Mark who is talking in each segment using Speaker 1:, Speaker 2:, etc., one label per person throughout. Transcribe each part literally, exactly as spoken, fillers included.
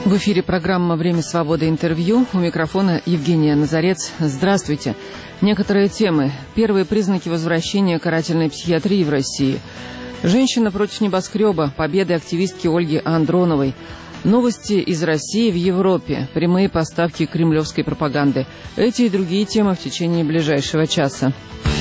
Speaker 1: В эфире программа «Время свободы. Интервью». У микрофона Евгения Назарец. Здравствуйте. Некоторые темы. Первые признаки возвращения карательной психиатрии в России. Женщина против небоскреба. Победы активистки Ольги Андроновой. Новости из России в Европе. Прямые поставки кремлевской пропаганды. Эти и другие темы в течение ближайшего часа.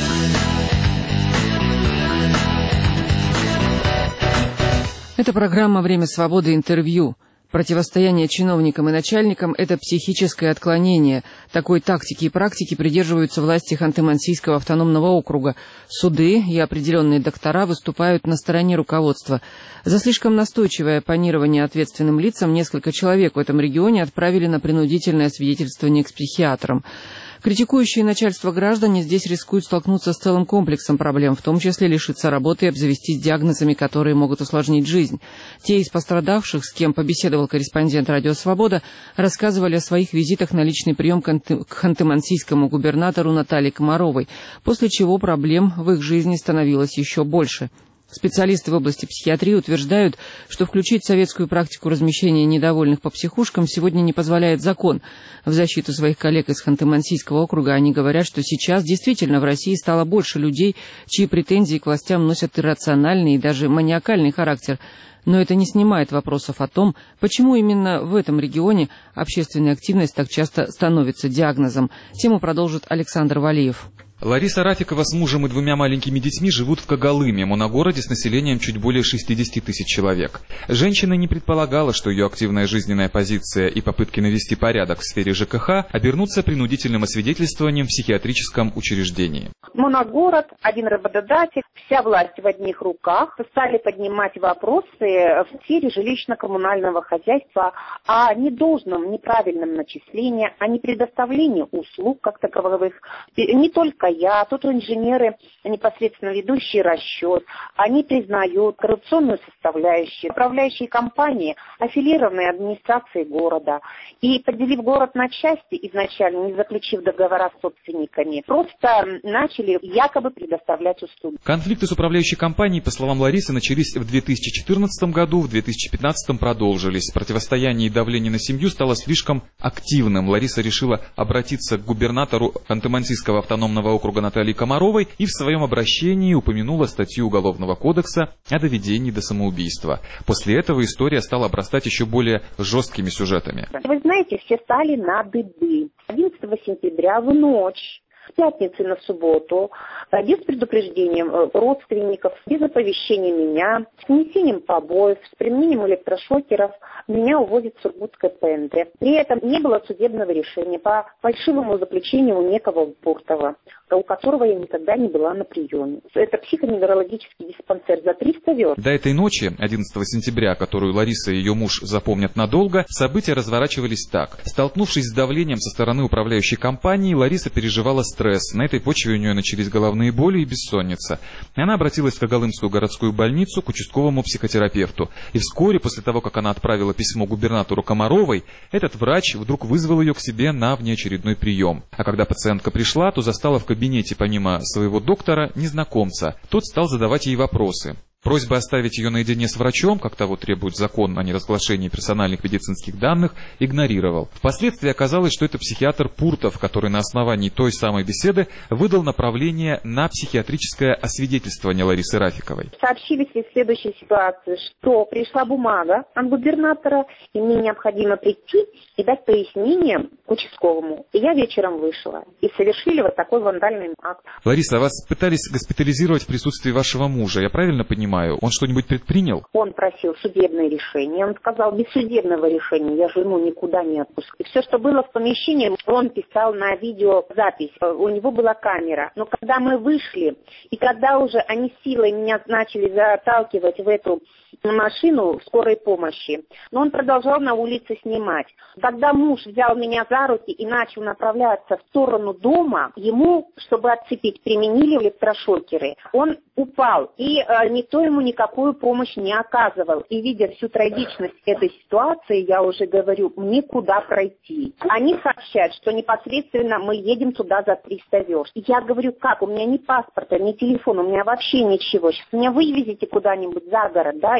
Speaker 1: Это программа «Время свободы. Интервью». Противостояние чиновникам и начальникам – это психическое отклонение. Такой тактики и практики придерживаются власти Ханты-Мансийского автономного округа. Суды и определенные доктора выступают на стороне руководства. За слишком настойчивое оппонирование ответственным лицам несколько человек в этом регионе отправили на принудительное свидетельствование к психиатрам. Критикующие начальство граждане здесь рискуют столкнуться с целым комплексом проблем, в том числе лишиться работы и обзавестись диагнозами, которые могут усложнить жизнь. Те из пострадавших, с кем побеседовал корреспондент «Радио Свобода», рассказывали о своих визитах на личный прием к ханты-мансийскому губернатору Наталье Комаровой, после чего проблем в их жизни становилось еще больше. Специалисты в области психиатрии утверждают, что включить советскую практику размещения недовольных по психушкам сегодня не позволяет закон. В защиту своих коллег из Ханты-Мансийского округа они говорят, что сейчас действительно в России стало больше людей, чьи претензии к властям носят иррациональный и даже маниакальный характер. Но это не снимает вопросов о том, почему именно в этом регионе общественная активность так часто становится диагнозом. Тему продолжит Александр Валиев.
Speaker 2: Лариса Рафикова с мужем и двумя маленькими детьми живут в Когалыме, моногороде с населением чуть более шестидесяти тысяч человек. Женщина не предполагала, что ее активная жизненная позиция и попытки навести порядок в сфере ЖКХ обернутся принудительным освидетельствованием в психиатрическом учреждении.
Speaker 3: Моногород, один работодатель, вся власть в одних руках. Стали поднимать вопросы в сфере жилищно-коммунального хозяйства о недолжном, неправильном начислении, о непредоставлении услуг как таковых. Не только я, тут инженеры, непосредственно ведущие расчет, они признают коррупционную составляющую. Управляющие компании, аффилированные администрации города. И поделив город на части изначально, не заключив договора с собственниками, просто начали якобы предоставлять услуги.
Speaker 2: Конфликты с управляющей компанией, по словам Ларисы, начались в две тысячи четырнадцатом году, в две тысячи пятнадцатом продолжились. Противостояние и давление на семью стало слишком активным. Лариса решила обратиться к губернатору Ханты-Мансийского автономного округа Натальи Комаровой и в своем обращении упомянула статью Уголовного кодекса о доведении до самоубийства. После этого история стала обрастать еще более жесткими сюжетами.
Speaker 3: Вы знаете, все стали на дыбы. одиннадцатого сентября в ночь, с пятницы на субботу, без предупреждения родственников, без оповещения меня, с нанесением побоев, с применением электрошокеров, меня увозят в Сургутское ПНД. При этом не было судебного решения по фальшивому заключению некого Пуртова, у которого я никогда не была на приеме. Это психоневрологический диспансер за триста верст.
Speaker 2: До этой ночи, одиннадцатого сентября, которую Лариса и ее муж запомнят надолго, события разворачивались так. Столкнувшись с давлением со стороны управляющей компании, Лариса переживала стресс. На этой почве у нее начались головные боли и бессонница. Она обратилась в Когалымскую городскую больницу к участковому психотерапевту. И вскоре после того, как она отправила письмо губернатору Комаровой, этот врач вдруг вызвал ее к себе на внеочередной прием. А когда пациентка пришла, то застала в кабинете помимо своего доктора незнакомца. Тот стал задавать ей вопросы. Просьба оставить ее наедине с врачом, как того требует закон о неразглашении персональных медицинских данных, игнорировал. Впоследствии оказалось, что это психиатр Пуртов, который на основании той самой беседы выдал направление на психиатрическое освидетельствование Ларисы Рафиковой.
Speaker 3: Сообщили в следующей ситуации, что пришла бумага от губернатора, и мне необходимо прийти и дать пояснение к участковому. И я вечером вышла. И совершили вот такой вандальный акт.
Speaker 2: Лариса, а вас пытались госпитализировать в присутствии вашего мужа, я правильно понимаю? Он что-нибудь предпринял?
Speaker 3: Он просил судебное решение. Он сказал, без судебного решения я жену никуда не отпускаю. И все, что было в помещении, он писал на видеозапись. У него была камера. Но когда мы вышли, и когда уже они силой меня начали заталкивать в эту машину скорой помощи, но он продолжал на улице снимать. Когда муж взял меня за руки и начал направляться в сторону дома, ему, чтобы отцепить, применили электрошокеры. Он упал, и э, никто ему никакую помощь не оказывал. И видя всю трагичность этой ситуации, я уже говорю, мне куда пройти. Они сообщают, что непосредственно мы едем туда за триста верст. И я говорю, как? У меня ни паспорта, ни телефона, у меня вообще ничего. Сейчас меня вывезете куда-нибудь за город, да,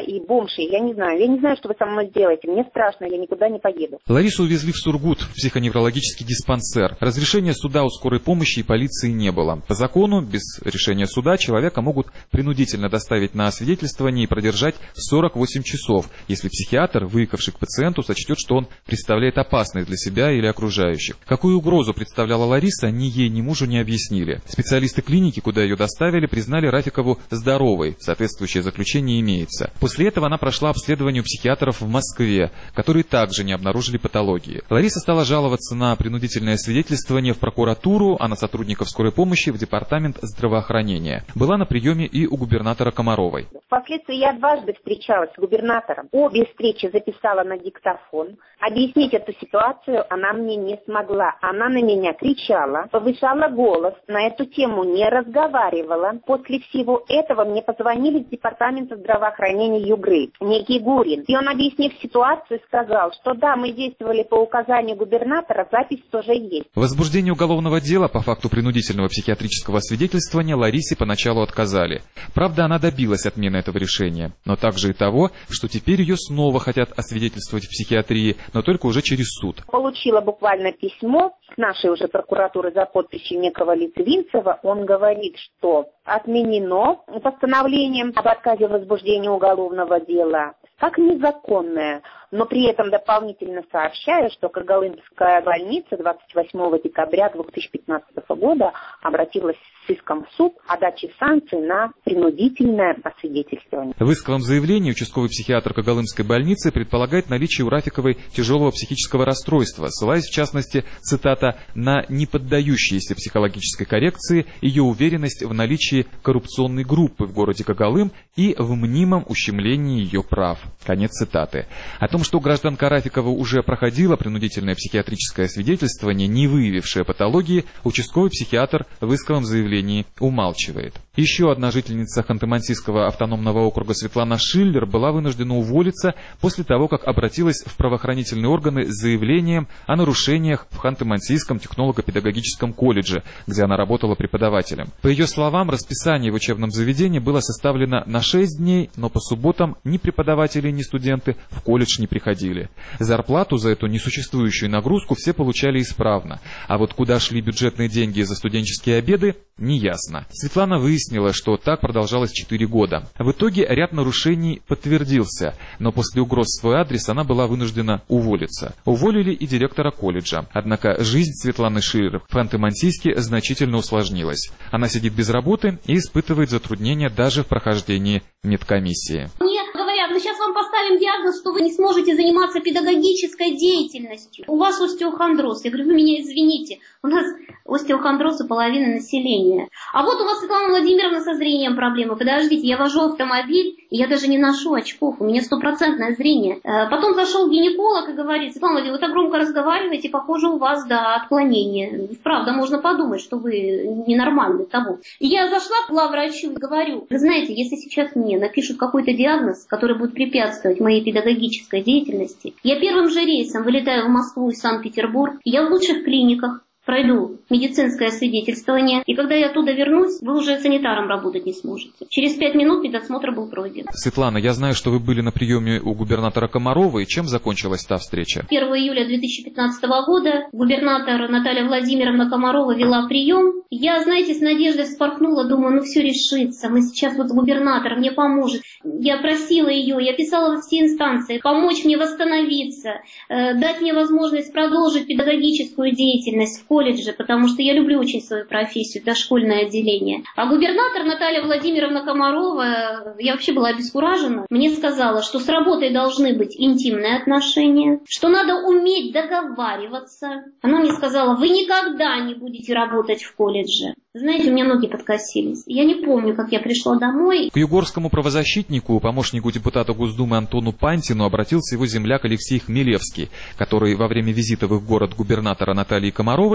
Speaker 3: и бомж, я не знаю. Я не знаю, что вы со мной сделаете. Мне страшно, я никуда не поеду.
Speaker 2: Ларису увезли в Сургут, в психоневрологический диспансер. Разрешения суда у скорой помощи и полиции не было. По закону, без решения суда, человека могут принудительно доставить на освидетельствование и продержать сорок восемь часов, если психиатр, выехавший к пациенту, сочтет, что он представляет опасность для себя или окружающих. Какую угрозу представляла Лариса, ни ей, ни мужу не объяснили. Специалисты клиники, куда ее доставили, признали Рафикову здоровой. Соответствующее заключение имеется. После этого она прошла обследование у психиатров в Москве, которые также не обнаружили патологии. Лариса стала жаловаться на принудительное свидетельствование в прокуратуру, а на сотрудников скорой помощи в департамент здравоохранения. Была на приеме и у губернатора Комаровой.
Speaker 3: Впоследствии я дважды встречалась с губернатором. Обе встречи записала на диктофон. Объяснить эту ситуацию она мне не смогла. Она на меня кричала, повышала голос, на эту тему не разговаривала. После всего этого мне позвонили с департамента здравоохранения Югры, некий Гурин. И он, объяснив ситуацию, сказал, что да, мы действовали по указанию губернатора, запись тоже есть.
Speaker 2: Возбуждение уголовного дела по факту принудительного психиатрического освидетельствования Ларисе поначалу отказали. Правда, она добилась отмены этого решения, но также и того, что теперь ее снова хотят освидетельствовать в психиатрии, но только уже через суд.
Speaker 3: Получила буквально письмо с нашей уже прокуратуры за подписью некого Литвинцева. Он говорит, что отменено постановлением об отказе в возбуждении уголовного дела как незаконное, но при этом дополнительно сообщаю, что Когалымская больница двадцать восьмого декабря две тысячи пятнадцатого года обратилась с иском в суд о даче санкций на принудительное освидетельствование.
Speaker 2: В исковом заявлении участковый психиатр Когалымской больницы предполагает наличие у Рафиковой тяжелого психического расстройства, ссылаясь в частности, цитата, на неподдающиеся психологической коррекции ее уверенность в наличии коррупционной группы в городе Когалым и в мнимом ущемлении ее прав. Конец цитаты. О том, что гражданка Рафикова уже проходила принудительное психиатрическое освидетельствование, не выявившее патологии, участковый психиатр в исковом заявлении умалчивает. Еще одна жительница Ханты-Мансийского автономного округа Светлана Шиллер была вынуждена уволиться после того, как обратилась в правоохранительные органы с заявлением о нарушениях в Ханты-Мансийском технолого-педагогическом колледже, где она работала преподавателем. По ее словам, расписание в учебном заведении было составлено на шесть дней, но по субботам ни преподаватели, ни студенты в колледж не приходили. Зарплату за эту несуществующую нагрузку все получали исправно, а вот куда шли бюджетные деньги за студенческие обеды, неясно. Светлана выяснила, что так продолжалось четыре года. В итоге ряд нарушений подтвердился, но после угроз в свой адрес она была вынуждена уволиться. Уволили и директора колледжа. Однако жизнь Светланы Шиллер в Ханты-Мансийске значительно усложнилась. Она сидит без работы и испытывает затруднения даже в прохождении медкомиссии.
Speaker 4: Мне говорят, мы сейчас вам поставим диагноз, что вы не сможете заниматься педагогической деятельностью. У вас остеохондроз. Я говорю, вы меня извините, у нас остеохондроз у половины населения. А вот у вас, Светлана Владимировна, со зрением проблемы. Подождите, я вожу автомобиль, и я даже не ношу очков, у меня стопроцентное зрение. Потом зашел гинеколог и говорит, Светлана Владимировна, вы так громко разговариваете, похоже, у вас, да, отклонение. Правда, можно подумать, что вы ненормальный того. И я зашла к главврачу и говорю, вы знаете, если сейчас мне напишут какой-то диагноз, который будет препятствовать моей педагогической деятельности, я первым же рейсом вылетаю в Москву и Санкт-Петербург, я в лучших клиниках пройду медицинское освидетельствование, и когда я оттуда вернусь, вы уже санитаром работать не сможете. Через пять минут медосмотр был пройден.
Speaker 2: Светлана, я знаю, что вы были на приеме у губернатора Комаровой. Чем закончилась та встреча?
Speaker 4: первого июля две тысячи пятнадцатого года губернатор Наталья Владимировна Комарова вела прием. Я, знаете, с надеждой вспорхнула, думаю, ну все решится. Мы сейчас вот губернатор мне поможет. Я просила ее, я писала во все инстанции, помочь мне восстановиться, э, дать мне возможность продолжить педагогическую деятельность в колледже, потому что я люблю очень свою профессию, дошкольное отделение. А губернатор Наталья Владимировна Комарова, я вообще была обескуражена, мне сказала, что с работой должны быть интимные отношения, что надо уметь договариваться. Она мне сказала, вы никогда не будете работать в колледже. Знаете, у меня ноги подкосились. Я не помню, как я пришла домой.
Speaker 2: К югорскому правозащитнику, помощнику депутата Госдумы Антону Пантину обратился его земляк Алексей Хмелевский, который во время визита в их город губернатора Натальи Комаровой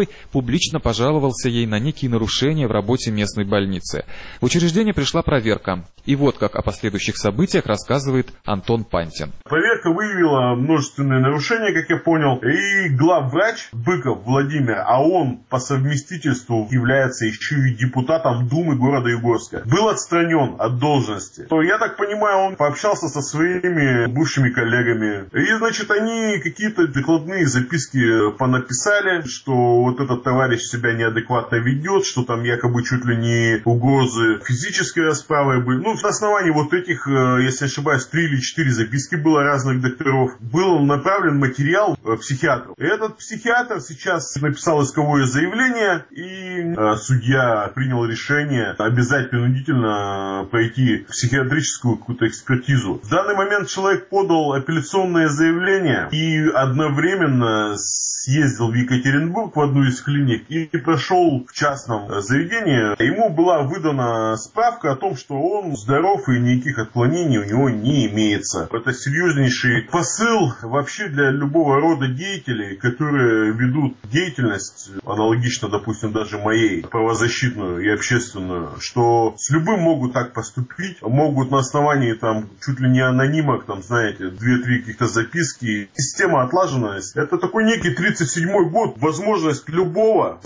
Speaker 2: Драгуновой публично пожаловался ей на некие нарушения в работе местной больницы. В учреждение пришла проверка. И вот как о последующих событиях рассказывает Антон Пантин.
Speaker 5: Проверка выявила множественные нарушения, как я понял, и главврач Быков Владимир, а он по совместительству является еще и депутатом Думы города Югорска, был отстранен от должности. То, я так понимаю, он пообщался со своими бывшими коллегами. И, значит, они какие-то докладные записки понаписали, что вот этот товарищ себя неадекватно ведет, что там якобы чуть ли не угрозы физической расправы были. Ну, на основании вот этих, если не ошибаюсь, три или четыре записки было разных докторов, был направлен материал психиатру. И этот психиатр сейчас написал исковое заявление, и судья принял решение обязать принудительно пройти психиатрическую какую-то экспертизу. В данный момент человек подал апелляционное заявление и одновременно съездил в Екатеринбург в одну из клиник и прошел в частном заведении. Ему была выдана справка о том, что он здоров и никаких отклонений у него не имеется. Это серьезнейший посыл вообще для любого рода деятелей, которые ведут деятельность, аналогично, допустим, даже моей, правозащитную и общественную, что с любым могут так поступить, могут на основании там чуть ли не анонимок, там, знаете, две-три каких-то записки. Система отлаженность. Это такой некий тридцать седьмой год, возможность любого.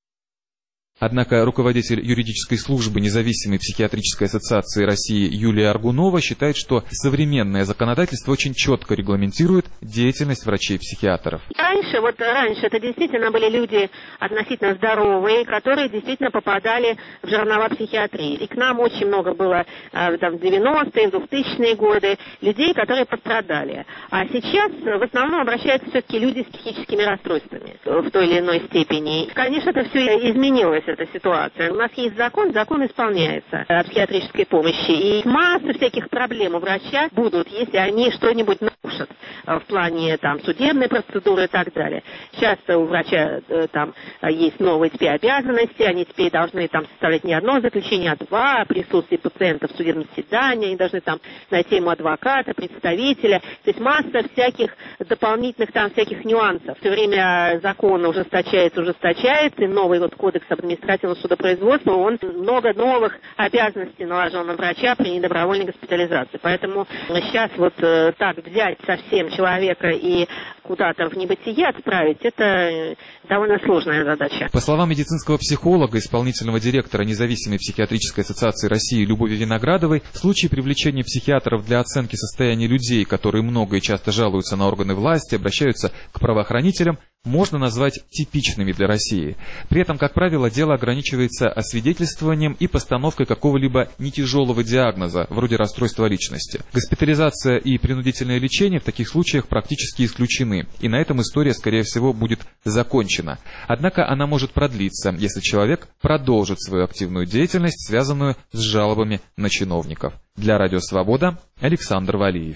Speaker 2: Однако руководитель юридической службы Независимой психиатрической ассоциации России Юлия Аргунова считает, что современное законодательство очень четко регламентирует деятельность врачей-психиатров.
Speaker 6: Раньше, вот раньше это действительно были люди относительно здоровые, которые действительно попадали в жернова психиатрии. И к нам очень много было там, в девяностые, в двухтысячные годы людей, которые пострадали. А сейчас в основном обращаются все-таки люди с психическими расстройствами в той или иной степени. Конечно, это все изменилось. Эта ситуация. У нас есть закон, закон исполняется о психиатрической помощи. И масса всяких проблем у врача будут, если они что-нибудь нарушат в плане там, судебной процедуры и так далее. Часто у врача там есть новые теперь обязанности, они теперь должны там составлять не одно заключение, а два, присутствие пациента в судебном заседании, они должны там найти ему адвоката, представителя. То есть масса всяких дополнительных там всяких нюансов. Все время закон ужесточается, ужесточается, и новый вот кодекс об администрации судопроизводства, он много новых обязанностей наложил на врача при недобровольной госпитализации. Поэтому сейчас вот э, так взять совсем человека и куда-то в небытие отправить, это довольно сложная задача.
Speaker 2: По словам медицинского психолога, исполнительного директора Независимой психиатрической ассоциации России Любови Виноградовой, в случае привлечения психиатров для оценки состояния людей, которые много и часто жалуются на органы власти, обращаются к правоохранителям, можно назвать типичными для России. При этом, как правило, дело ограничивается освидетельствованием и постановкой какого-либо нетяжелого диагноза, вроде расстройства личности. Госпитализация и принудительное лечение в таких случаях практически исключены, и на этом история, скорее всего, будет закончена. Однако она может продлиться, если человек продолжит свою активную деятельность, связанную с жалобами на чиновников. Для Радио Свобода Александр Валиев.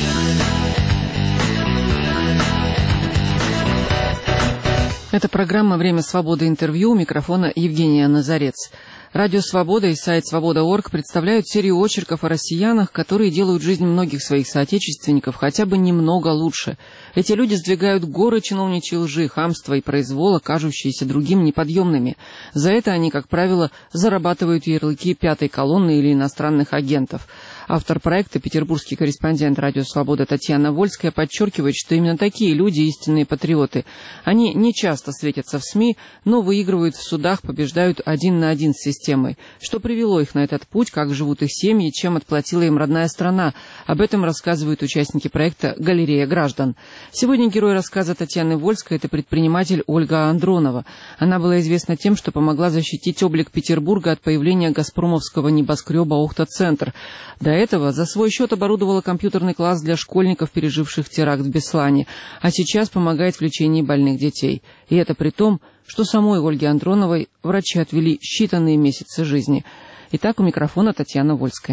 Speaker 1: Это программа «Время свободы. Интервью». У микрофона Евгения Назарец. Радио «Свобода» и сайт свобода точка орг представляют серию очерков о россиянах, которые делают жизнь многих своих соотечественников хотя бы немного лучше. Эти люди сдвигают горы чиновничьей лжи, хамства и произвола, кажущиеся другим неподъемными. За это они, как правило, зарабатывают ярлыки пятой колонны или иностранных агентов. Автор проекта, петербургский корреспондент «Радио Свобода» Татьяна Вольская подчеркивает, что именно такие люди истинные патриоты. Они не часто светятся в СМИ, но выигрывают в судах, побеждают один на один с системой. Что привело их на этот путь, как живут их семьи, чем отплатила им родная страна. Об этом рассказывают участники проекта «Галерея граждан». Сегодня герой рассказа Татьяны Вольской – это предприниматель Ольга Андронова. Она была известна тем, что помогла защитить облик Петербурга от появления газпромовского небоскреба «Охта-центр». До этого за свой счет оборудовала компьютерный класс для школьников, переживших теракт в Беслане, а сейчас помогает в лечении больных детей. И это при том, что самой Ольге Андроновой врачи отвели считанные месяцы жизни. Итак, у микрофона Татьяна Вольская.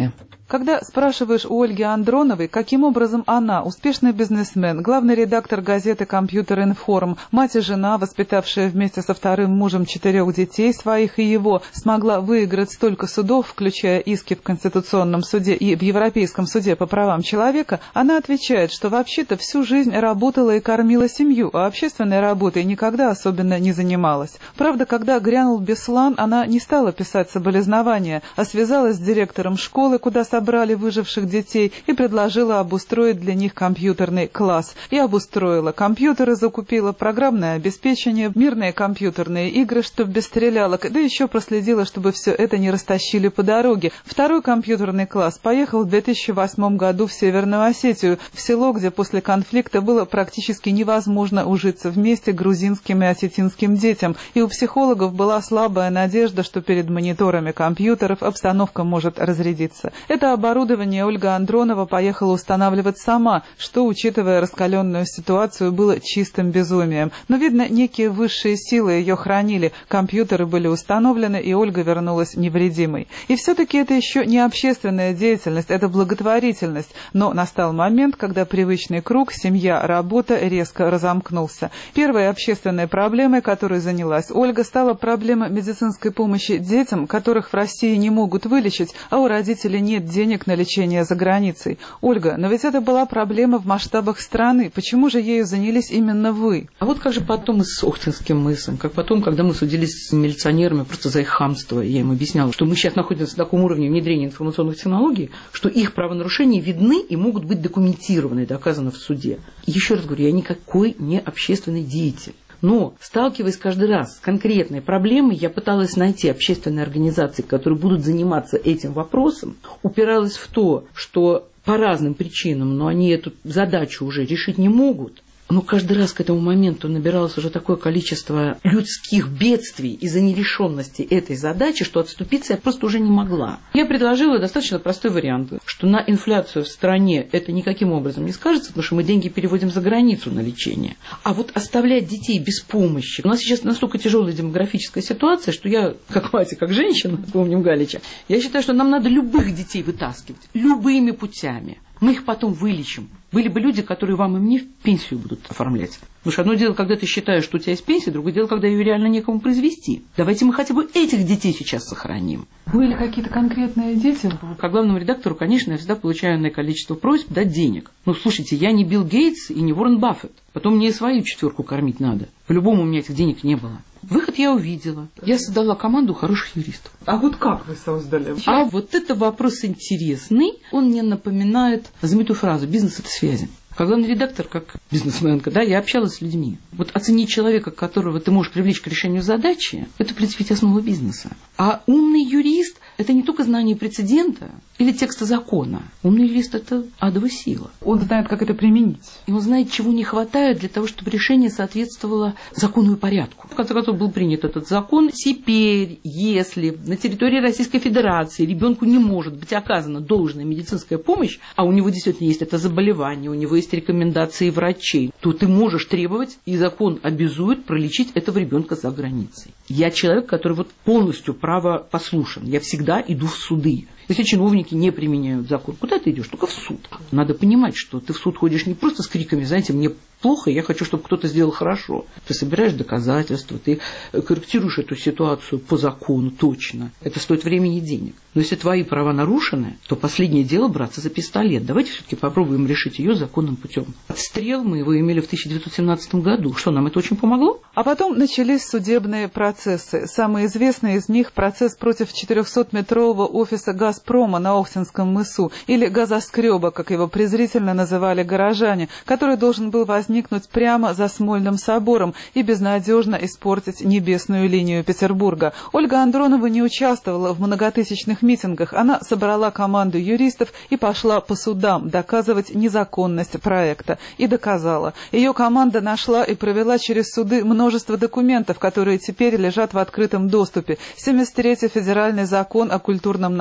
Speaker 7: Когда спрашиваешь у Ольги Андроновой, каким образом она, успешный бизнесмен, главный редактор газеты «Компьютер Информ», мать и жена, воспитавшая вместе со вторым мужем четырех детей, своих и его, смогла выиграть столько судов, включая иски в Конституционном суде и в Европейском суде по правам человека, она отвечает, что вообще-то всю жизнь работала и кормила семью, а общественной работой никогда особенно не занималась. Правда, когда грянул Беслан, она не стала писать соболезнования, а связалась с директором школы, куда собрали выживших детей, и предложила обустроить для них компьютерный класс. И обустроила. Компьютеры закупила, программное обеспечение, мирные компьютерные игры, чтобы без стрелялок, да еще проследила, чтобы все это не растащили по дороге. Второй компьютерный класс поехал в две тысячи восьмом году в Северную Осетию, в село, где после конфликта было практически невозможно ужиться вместе грузинским и осетинским детям, и у психологов была слабая надежда, что перед мониторами компьютеров обстановка может разрядиться. Это оборудование Ольга Андронова поехала устанавливать сама, что, учитывая раскаленную ситуацию, было чистым безумием. Но, видно, некие высшие силы ее хранили, компьютеры были установлены, и Ольга вернулась невредимой. И все-таки это еще не общественная деятельность, это благотворительность. Но настал момент, когда привычный круг, семья, работа резко разомкнулся. Первой общественной проблемой, которой занялась Ольга, стала проблема медицинской помощи детям, которых в России не могут вылечить, а у родителей нет денег на лечение за границей. Ольга, но ведь это была проблема в масштабах страны. Почему же ею занялись именно вы?
Speaker 8: А вот как же потом и с Охтинским мысом, как потом, когда мы судились с милиционерами просто за их хамство, я им объясняла, что мы сейчас находимся на таком уровне внедрения информационных технологий, что их правонарушения видны и могут быть документированы, доказаны в суде. Еще раз говорю, я никакой не общественный деятель. Но, сталкиваясь каждый раз с конкретной проблемой, я пыталась найти общественные организации, которые будут заниматься этим вопросом, упиралась в то, что по разным причинам, но они эту задачу уже решить не могут. Но каждый раз к этому моменту набиралось уже такое количество людских бедствий из-за нерешенности этой задачи, что отступиться я просто уже не могла. Я предложила достаточно простой вариант, что на инфляцию в стране это никаким образом не скажется, потому что мы деньги переводим за границу на лечение. А вот оставлять детей без помощи. У нас сейчас настолько тяжелая демографическая ситуация, что я, как мать и как женщина, помним Галича, я считаю, что нам надо любых детей вытаскивать, любыми путями. Мы их потом вылечим. Были бы люди, которые вам и мне в пенсию будут оформлять. Потому что одно дело, когда ты считаешь, что у тебя есть пенсия, другое дело, когда ее реально некому произвести. Давайте мы хотя бы этих детей сейчас сохраним.
Speaker 7: Были какие-то конкретные дети?
Speaker 8: Как главному редактору, конечно, я всегда получаю иное количество просьб дать денег. Ну, слушайте, я не Билл Гейтс и не Уоррен Баффет. Потом мне свою четверку кормить надо. По-любому у меня этих денег не было. Выход я увидела. Я создала команду хороших юристов.
Speaker 7: А вот как вы создали?
Speaker 8: А вот это вопрос интересный. Он мне напоминает знаменитую фразу «бизнес – это связи». Как главный редактор, как бизнесменка, да, я общалась с людьми. Вот оценить человека, которого ты можешь привлечь к решению задачи, это, в принципе, ведь основа бизнеса. А умный юрист – это не только знание прецедента или текста закона. Умный юрист – это адовая сила.
Speaker 7: Он знает, как это применить.
Speaker 8: И он знает, чего не хватает для того, чтобы решение соответствовало закону и порядку. В конце концов, был принят этот закон. Теперь, если на территории Российской Федерации ребенку не может быть оказана должная медицинская помощь, а у него действительно есть это заболевание, у него есть рекомендации врачей, то ты можешь требовать, и закон обязует пролечить этого ребенка за границей. Я человек, который вот полностью правопослушен. Я всегда иду в суды. Если чиновники не применяют закон, куда ты идешь? Только в суд. Надо понимать, что ты в суд ходишь не просто с криками, знаете, мне плохо, я хочу, чтобы кто-то сделал хорошо. Ты собираешь доказательства, ты корректируешь эту ситуацию по закону точно. Это стоит времени и денег. Но если твои права нарушены, то последнее дело браться за пистолет. Давайте все-таки попробуем решить ее законным путем. Отстрел мы его имели в тысяча девятьсот семнадцатом году. Что, нам это очень помогло?
Speaker 7: А потом начались судебные процессы. Самый известный из них – процесс против четырехсотметрового офиса «Газпрома» на Охтинском мысу, или «газоскреба», как его презрительно называли горожане, который должен был возникнуть прямо за Смольным собором и безнадежно испортить небесную линию Петербурга. Ольга Андронова не участвовала в многотысячных митингах. Она собрала команду юристов и пошла по судам доказывать незаконность проекта. И доказала. Ее команда нашла и провела через суды множество документов, которые теперь лежат в открытом доступе. семьдесят третий федеральный закон о культурном наследии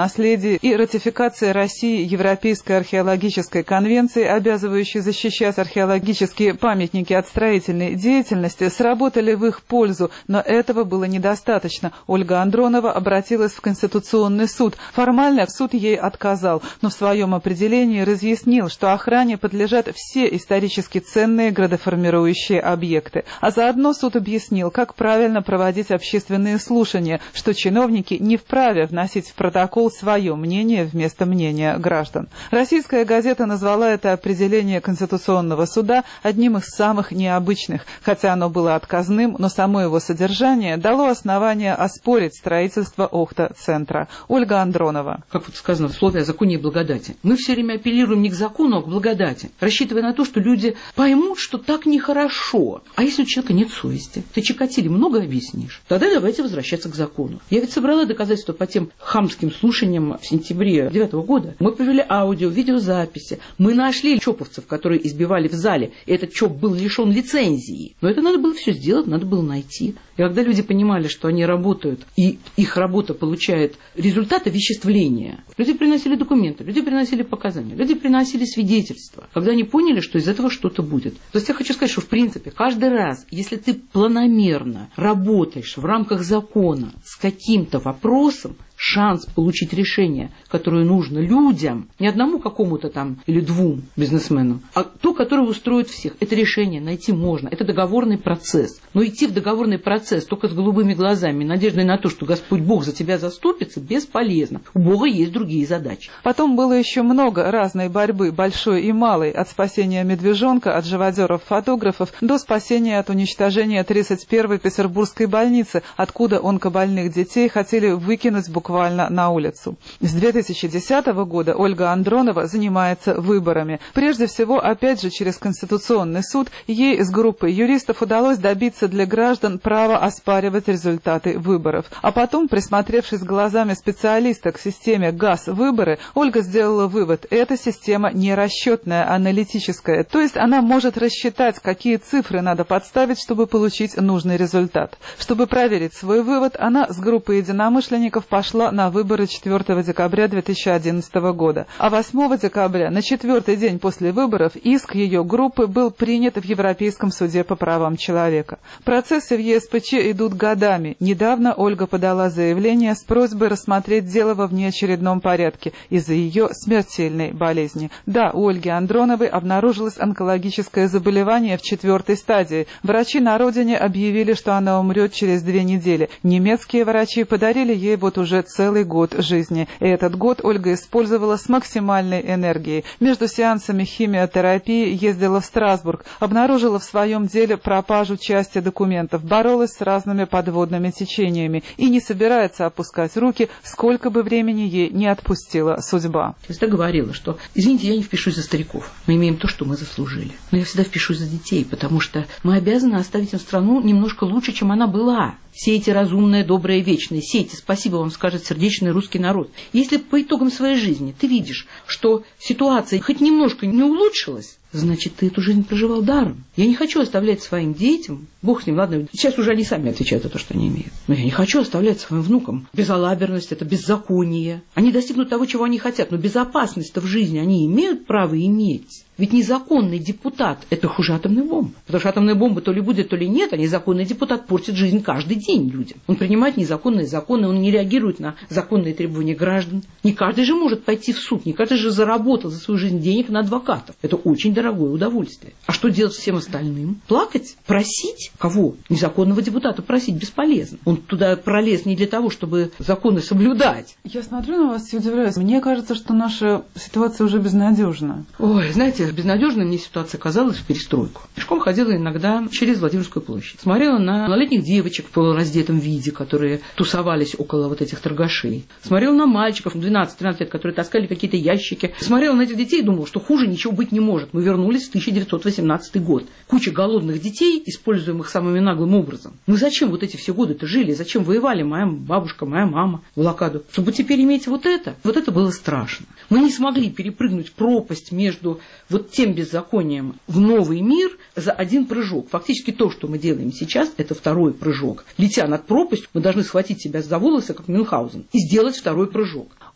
Speaker 7: стадии и ратификация России Европейской археологической конвенции, обязывающей защищать археологические памятники от строительной деятельности, сработали в их пользу, но этого было недостаточно. Ольга Андронова обратилась в Конституционный суд. Формально суд ей отказал, но в своем определении разъяснил, что охране подлежат все исторически ценные градоформирующие объекты. А заодно суд объяснил, как правильно проводить общественные слушания, что чиновники не вправе вносить в протокол свое мнение вместо мнения граждан. Российская газета назвала это определение Конституционного суда одним из самых необычных, хотя оно было отказным, но само его содержание дало основание оспорить строительство Охта-центра. Ольга Андронова.
Speaker 8: Как вот сказано в слове о законе и благодати. Мы все время апеллируем не к закону, а к благодати, рассчитывая на то, что люди поймут, что так нехорошо. А если у человека нет совести, ты Чикатиле много объяснишь, тогда давайте возвращаться к закону. Я ведь собрала доказательства по тем хамским слушаниям в сентябре девятого года. Мы провели аудио, видеозаписи. Мы нашли чоповцев, которые избивали в зале. И этот чоп был лишен лицензии. Но это надо было все сделать, надо было найти. И когда люди понимали, что они работают, и их работа получает результат овеществления, люди приносили документы, люди приносили показания, люди приносили свидетельства. Когда они поняли, что из этого что-то будет. То есть я хочу сказать, что в принципе каждый раз, если ты планомерно работаешь в рамках закона с каким-то вопросом, шанс получить решение, которое нужно людям, не одному какому-то там или двум бизнесменам, а то, которое устроит всех. Это решение найти можно. Это договорный процесс. Но идти в договорный процесс только с голубыми глазами, надеждой на то, что Господь Бог за тебя заступится, бесполезно. У Бога есть другие задачи.
Speaker 7: Потом было еще много разной борьбы, большой и малой, от спасения медвежонка, от живодеров-фотографов до спасения от уничтожения тридцать первой Петербургской больницы, откуда онкобольных детей хотели выкинуть буквально буквально на улицу. С две тысячи десятого года Ольга Андронова занимается выборами. Прежде всего, опять же, через Конституционный суд ей с группой юристов удалось добиться для граждан права оспаривать результаты выборов. А потом, присмотревшись глазами специалиста к системе ГАЗ-выборы, Ольга сделала вывод: эта система не расчетная, аналитическая. То есть она может рассчитать, какие цифры надо подставить, чтобы получить нужный результат. Чтобы проверить свой вывод, она с группой единомышленников пошла на выборы четвёртого декабря две тысячи одиннадцатого года. А восьмого декабря, на четвертый день после выборов, иск ее группы был принят в Европейском суде по правам человека. Процессы в ЕСПЧ идут годами. Недавно Ольга подала заявление с просьбой рассмотреть дело во внеочередном порядке из-за ее смертельной болезни. Да, у Ольги Андроновой обнаружилось онкологическое заболевание в четвертой стадии. Врачи на родине объявили, что она умрет через две недели. Немецкие врачи подарили ей вот уже целый год жизни. И этот год Ольга использовала с максимальной энергией. Между сеансами химиотерапии ездила в Страсбург, обнаружила в своем деле пропажу части документов, боролась с разными подводными течениями и не собирается опускать руки, сколько бы времени ей не отпустила судьба.
Speaker 8: Я всегда говорила, что, извините, я не впишусь за стариков. Мы имеем то, что мы заслужили. Но я всегда впишусь за детей, потому что мы обязаны оставить им страну немножко лучше, чем она была. Сейте разумное, доброе, вечное. Сейте, спасибо вам скажет сердечный русский народ. Если по итогам своей жизни ты видишь, что ситуация хоть немножко не улучшилась, значит, ты эту жизнь проживал даром. Я не хочу оставлять своим детям, Бог с ним, ладно, сейчас уже они сами отвечают за то, что они имеют. Но я не хочу оставлять своим внукам безалаберность, это беззаконие. Они достигнут того, чего они хотят, но безопасность-то в жизни они имеют право иметь. Ведь незаконный депутат – это хуже атомной бомбы. Потому что атомная бомба то ли будет, то ли нет, а незаконный депутат портит жизнь каждый день людям. Он принимает незаконные законы, он не реагирует на законные требования граждан. Не каждый же может пойти в суд, не каждый же заработал за свою жизнь денег на адвокатов. Это очень дорогое удовольствие. А что делать всем остальным? Плакать? Просить? Кого? Незаконного депутата просить бесполезно. Он туда пролез не для того, чтобы законы соблюдать.
Speaker 7: Я смотрю на вас и удивляюсь. Мне кажется, что наша ситуация уже безнадежна.
Speaker 8: Ой, знаете, безнадежной мне ситуация казалась в перестройку. Пешком ходила иногда через Владимирскую площадь. Смотрела на малолетних девочек в полураздетом виде, которые тусовались около вот этих торгашей. Смотрела на мальчиков двенадцать-тринадцать лет, которые таскали какие-то ящики. Смотрела на этих детей и думала, что хуже ничего быть не может. Мы вернулись в тысяча девятьсот восемнадцатый год. Куча голодных детей, используемых самым наглым образом. Мы зачем вот эти все годы-то жили? Зачем воевали моя бабушка, моя мама в блокаду? Чтобы теперь иметь вот это? Вот это было страшно. Мы не смогли перепрыгнуть пропасть между вот тем беззаконием в новый мир за один прыжок. Фактически то, что мы делаем сейчас, это второй прыжок. Летя над пропастью, мы должны схватить себя за волосы, как Мюнхгаузен, и сделать второй прыжок.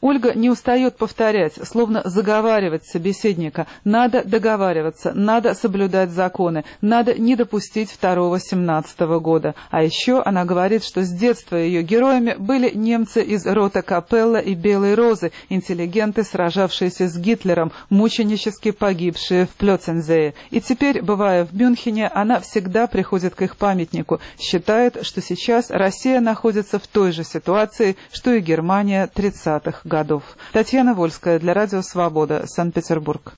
Speaker 7: Ольга не устает повторять, словно заговаривать собеседника. Надо договариваться, надо соблюдать законы, надо не допустить второго семнадцатого года. А еще она говорит, что с детства ее героями были немцы из рота Капелла и Белой Розы, интеллигенты, сражавшиеся с Гитлером, мученически погибшие в Плёцензее. И теперь, бывая в Мюнхене, она всегда приходит к их памятнику, считает, что сейчас Россия находится в той же ситуации, что и Германия тридцатых годов. Татьяна Вольская для Радио Свобода, Санкт-Петербург.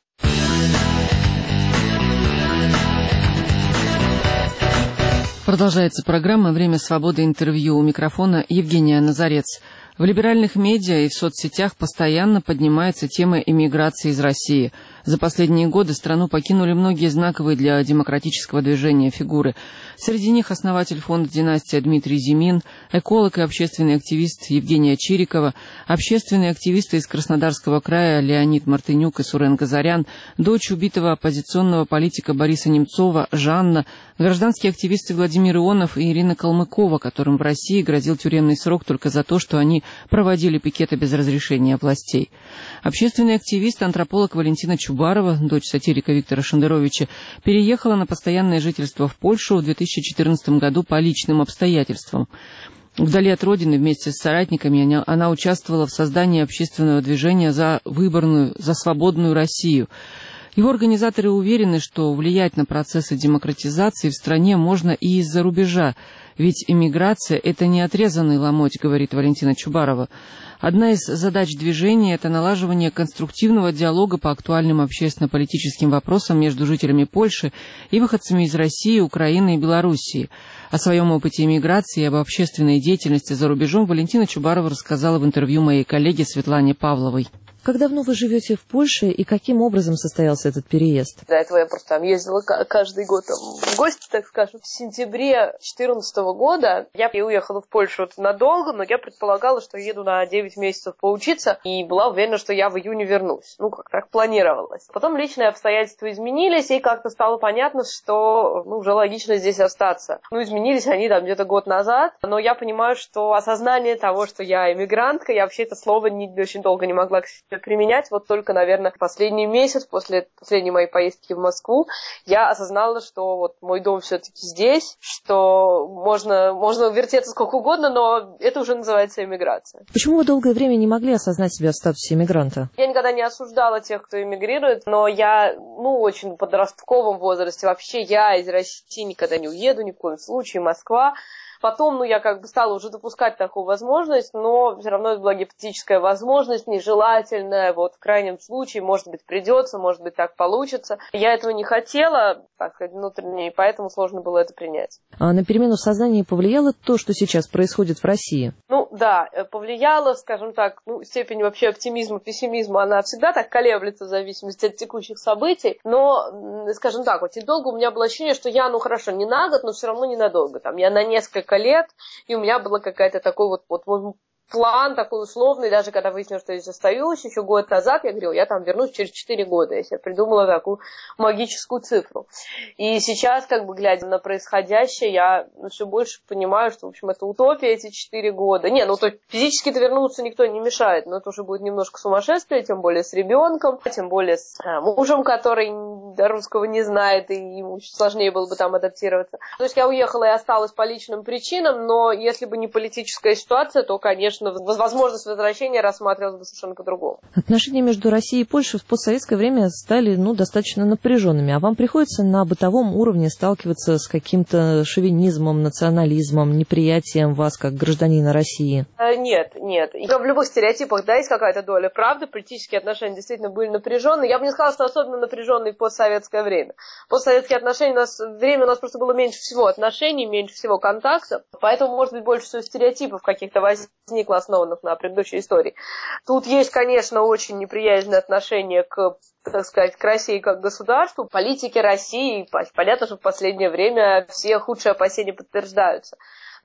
Speaker 1: Продолжается программа «Время свободы» интервью. У микрофона Евгения Назарец. В либеральных медиа и в соцсетях постоянно поднимается тема эмиграции из России. За последние годы страну покинули многие знаковые для демократического движения фигуры. Среди них основатель фонда «Династия» Дмитрий Зимин, эколог и общественный активист Евгения Чирикова, общественные активисты из Краснодарского края Леонид Мартынюк и Сурен Газарян, дочь убитого оппозиционного политика Бориса Немцова Жанна, гражданские активисты Владимир Ионов и Ирина Калмыкова, которым в России грозил тюремный срок только за то, что они проводили пикеты без разрешения властей. Общественный активист, антрополог Валентина Чубарова, дочь сатирика Виктора Шендеровича, переехала на постоянное жительство в Польшу в две тысячи четырнадцатом году по личным обстоятельствам. Вдали от родины вместе с соратниками она участвовала в создании общественного движения за выборную, за свободную Россию. Его организаторы уверены, что влиять на процессы демократизации в стране можно и из-за рубежа, ведь эмиграция – это не отрезанный ломоть, говорит Валентина Чубарова. Одна из задач движения – это налаживание конструктивного диалога по актуальным общественно-политическим вопросам между жителями Польши и выходцами из России, Украины и Белоруссии. О своем опыте эмиграции и об общественной деятельности за рубежом Валентина Чубарова рассказала в интервью моей коллеге Светлане Павловой.
Speaker 9: Как давно вы живете в Польше и каким образом состоялся этот переезд?
Speaker 10: До этого я просто там ездила каждый год там, в гости, так скажем. В сентябре две тысячи четырнадцатого года я уехала в Польшу надолго, но я предполагала, что еду на девять месяцев поучиться, и была уверена, что я в июне вернусь. Ну, как так планировалось. Потом личные обстоятельства изменились, и как-то стало понятно, что ну, уже логично здесь остаться. Ну, изменились они там где-то год назад, но я понимаю, что осознание того, что я эмигрантка, я вообще это слово не, очень долго не могла к себе применять. Вот только, наверное, последний месяц после последней моей поездки в Москву я осознала, что вот мой дом все-таки здесь, что можно, можно вертеться сколько угодно, но это уже называется эмиграция.
Speaker 9: Почему вы долгое время не могли осознать себя в статусе эмигранта?
Speaker 10: Я никогда не осуждала тех, кто эмигрирует, но я, ну, очень в подростковом возрасте. Вообще я из России никогда не уеду, ни в коем случае, Москва. Потом, ну, я как бы стала уже допускать такую возможность, но все равно это была гипотетическая возможность, нежелательная, вот в крайнем случае, может быть, придется, может быть, так получится. Я этого не хотела, так сказать, внутренне, и поэтому сложно было это принять.
Speaker 9: А на перемену в сознании повлияло то, что сейчас происходит в России?
Speaker 10: Ну, да, повлияло, скажем так, ну, степень вообще оптимизма, пессимизма, она всегда так колеблется в зависимости от текущих событий, но, скажем так, очень долго у меня было ощущение, что я, ну, хорошо, не на год, но все равно ненадолго, там, я на несколько лет, и у меня была какая-то такой вот, вот, вот план такой условный, даже когда выяснилось, что я здесь остаюсь, еще год назад я говорила, я там вернусь через четыре года, я себе придумала такую магическую цифру. И сейчас, как бы глядя на происходящее, я ну, все больше понимаю, что, в общем, это утопия эти четыре года. Не, ну то физически-то вернуться никто не мешает, но это уже будет немножко сумасшествие, тем более с ребенком, тем более с а, мужем, который русского не знает, и ему сложнее было бы там адаптироваться. То есть я уехала и осталась по личным причинам, но если бы не политическая ситуация, то, конечно, возможность возвращения рассматривалась бы совершенно по-другому.
Speaker 9: Отношения между Россией и Польшей в постсоветское время стали ну, достаточно напряженными. А вам приходится на бытовом уровне сталкиваться с каким-то шовинизмом, национализмом, неприятием вас как гражданина России?
Speaker 10: Нет, нет. И в любых стереотипах, да, есть какая-то доля правды. Политические отношения действительно были напряженные. Я бы не сказала, что особенно напряженные в постсоветское время. Постсоветские отношения, у нас время у нас просто было меньше всего отношений, меньше всего контактов. Поэтому, может быть, больше всего стереотипов каких-то возникло, основанных на предыдущей истории. Тут есть, конечно, очень неприязненное отношение к, так сказать, к России как государству. Политики России, понятно, что в последнее время все худшие опасения подтверждаются.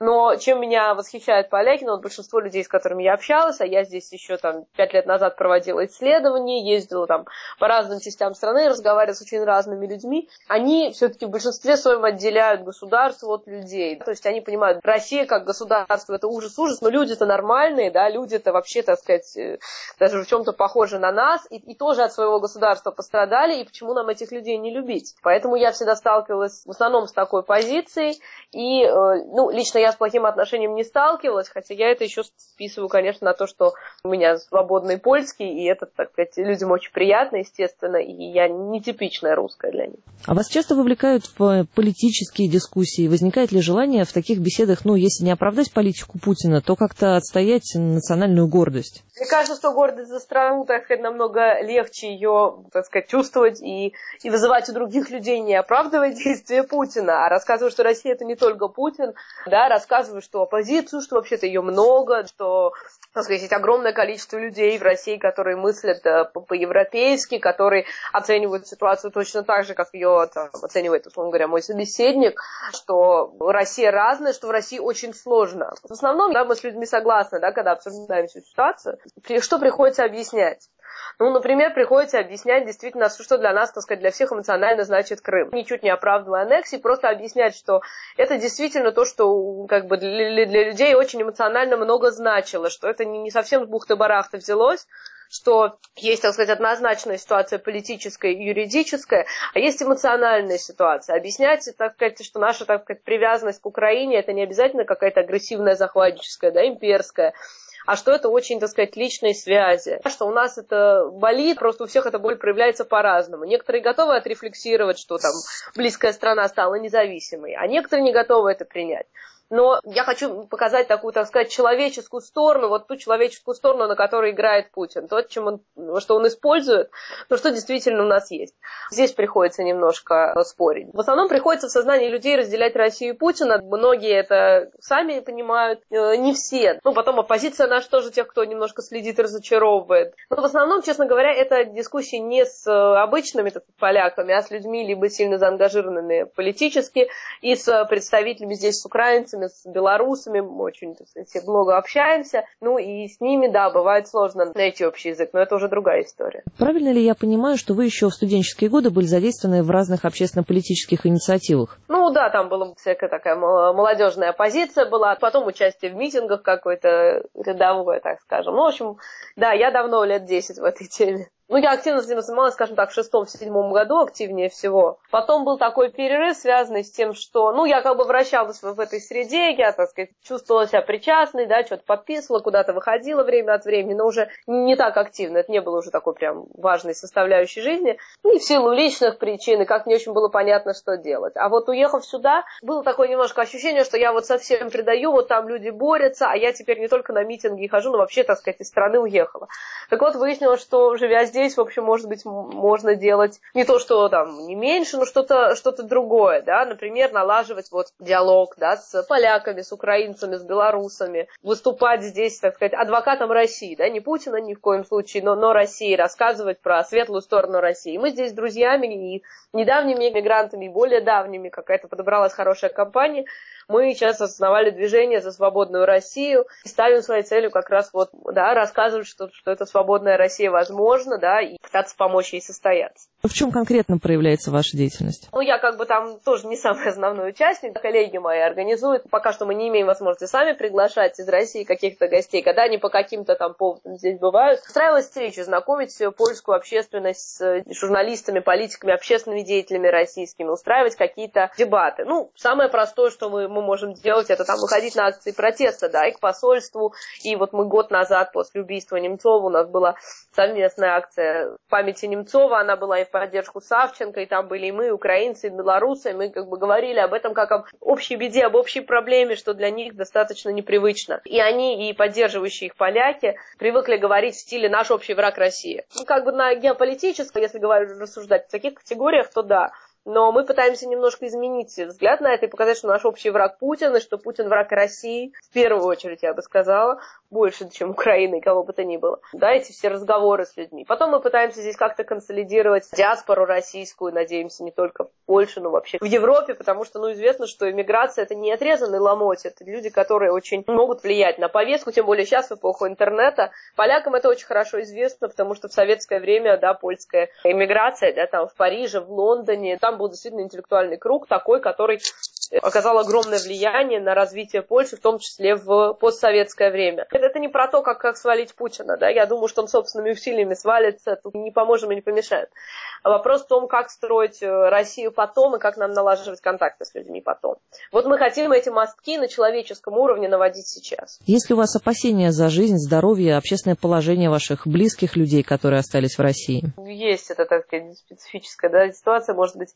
Speaker 10: Но чем меня восхищают поляки, ну, вот большинство людей, с которыми я общалась, а я здесь еще там пять лет назад проводила исследования, ездила там по разным частям страны, разговаривала с очень разными людьми, они все-таки в большинстве своем отделяют государство от людей. То есть они понимают, Россия как государство — это ужас-ужас, но люди-то нормальные, да, люди-то вообще, так сказать, даже в чем-то похожи на нас, и, и тоже от своего государства пострадали, и почему нам этих людей не любить? Поэтому я всегда сталкивалась в основном с такой позицией, и, ну, лично я с плохим отношением не сталкивалась, хотя я это еще списываю, конечно, на то, что у меня свободный польский, и это, так сказать, людям очень приятно, естественно, и я нетипичная русская для них.
Speaker 9: А вас часто вовлекают в политические дискуссии? Возникает ли желание в таких беседах, ну, если не оправдать политику Путина, то как-то отстоять национальную гордость?
Speaker 10: Мне кажется, что гордость за страну, так сказать, намного легче ее, так сказать, чувствовать и, и вызывать у других людей, не оправдывая действия Путина, а рассказывать, что Россия — это не только Путин, да, рассказывать, что оппозицию, что вообще-то ее много, что, так сказать, есть огромное количество людей в России, которые мыслят по-европейски, которые оценивают ситуацию точно так же, как ее там, оценивает, условно говоря, мой собеседник, что Россия разная, что в России очень сложно. В основном, да, мы с людьми согласны, да, когда обсуждаем всю ситуацию. Что приходится объяснять? Ну, например, приходится объяснять действительно, что для нас, так сказать, для всех эмоционально значит Крым. Ничуть не оправдывая аннексии, просто объяснять, что это действительно то, что как бы для, для людей очень эмоционально много значило, что это не, не совсем с бухты-барахты взялось, что есть, так сказать, однозначная ситуация политическая и юридическая, а есть эмоциональная ситуация. Объяснять, так сказать, что наша, так сказать, привязанность к Украине — это не обязательно какая-то агрессивная, захватническая, да, имперская, а что это очень, так сказать, личные связи. Что у нас это болит, просто у всех эта боль проявляется по-разному. Некоторые готовы отрефлексировать, что там близкая страна стала независимой, а некоторые не готовы это принять. Но я хочу показать такую, так сказать, человеческую сторону, вот ту человеческую сторону, на которой играет Путин. То, чем он, что он использует, но что действительно у нас есть. Здесь приходится немножко спорить. В основном приходится в сознании людей разделять Россию и Путина. Многие это сами понимают, не все. Ну, потом оппозиция наша тоже тех, кто немножко следит и разочаровывает. Но в основном, честно говоря, это дискуссии не с обычными так, поляками, а с людьми, либо сильно заангажированными политически, и с представителями здесь, с украинцами, с белорусами, мы очень, так сказать, много общаемся, ну и с ними, да, бывает сложно найти общий язык, но это уже другая история.
Speaker 9: Правильно ли я понимаю, что вы еще в студенческие годы были задействованы в разных общественно-политических инициативах?
Speaker 10: Ну да, там была всякая такая молодежная оппозиция была, потом участие в митингах какое-то рядовое, так скажем. Ну, в общем, да, я давно, лет десять в этой теме. Ну, я активно занималась, скажем так, в шестом-седьмом году активнее всего. Потом был такой перерыв, связанный с тем, что, ну, я как бы вращалась в, в этой среде, я, так сказать, чувствовала себя причастной, да, что-то подписывала, куда-то выходила время от времени, но уже не так активно. Это не было уже такой прям важной составляющей жизни. Ну, и в силу личных причин, и как не очень было понятно, что делать. А вот уехав сюда, было такое немножко ощущение, что я вот совсем предаю, вот там люди борются, а я теперь не только на митинги хожу, но вообще, так сказать, из страны уехала. Так вот, выяснилось, что, живя здесь, Здесь, в общем, может быть, можно делать не то, что там не меньше, но что-то, что-то другое, да, например, налаживать вот диалог, да, с поляками, с украинцами, с белорусами, выступать здесь, так сказать, адвокатом России, да, не Путина ни в коем случае, но, но России, рассказывать про светлую сторону России. Мы здесь с друзьями и недавними мигрантами, и более давними, какая-то подобралась хорошая компания. Мы сейчас основали движение за свободную Россию и ставим своей целью как раз вот, да, рассказывать, что, что эта свободная Россия возможна, да, и пытаться помочь ей состояться.
Speaker 9: В чем конкретно проявляется ваша деятельность?
Speaker 10: Ну, я как бы там тоже не самый основной участник. Коллеги мои организуют. Пока что мы не имеем возможности сами приглашать из России каких-то гостей, когда они по каким-то там поводам здесь бывают. Устраивать встречи, знакомить польскую общественность с журналистами, политиками, общественными деятелями российскими, устраивать какие-то дебаты. Ну, самое простое, что мы, мы можем сделать, это там выходить на акции протеста, да, и к посольству. И вот мы год назад после убийства Немцова у нас была совместная акция памяти Немцова, она была и в поддержку Савченко, и там были и мы, украинцы, и белорусы, и мы как бы говорили об этом как об общей беде, об общей проблеме, что для них достаточно непривычно. И они, и поддерживающие их поляки, привыкли говорить в стиле «наш общий враг Россия». Ну, как бы на геополитическом, если говорить, рассуждать в таких категориях, то да. Но мы пытаемся немножко изменить взгляд на это и показать, что наш общий враг Путин, и что Путин враг России, в первую очередь, я бы сказала. больше, чем Украина и кого бы то ни было. Да, эти все разговоры с людьми. Потом мы пытаемся здесь как-то консолидировать диаспору российскую, надеемся, не только в Польше, но вообще в Европе, потому что, ну, известно, что иммиграция — это не отрезанный ломоть, это люди, которые очень могут влиять на повестку, тем более сейчас в эпоху интернета. Полякам это очень хорошо известно, потому что в советское время, да, польская иммиграция, да, там в Париже, в Лондоне, там был действительно интеллектуальный круг такой, который оказал огромное влияние на развитие Польши, в том числе в постсоветское время. Это, это не про то, как, как свалить Путина, да, я думаю, что он собственными усилиями свалится, тут не поможем и не помешаем. А вопрос в том, как строить Россию потом и как нам налаживать контакты с людьми потом. Вот мы хотим эти мостки на человеческом уровне наводить сейчас.
Speaker 9: Есть ли у вас опасения за жизнь, здоровье, общественное положение ваших близких людей, которые остались в России?
Speaker 10: Есть это, так сказать, специфическая, да, ситуация, может быть.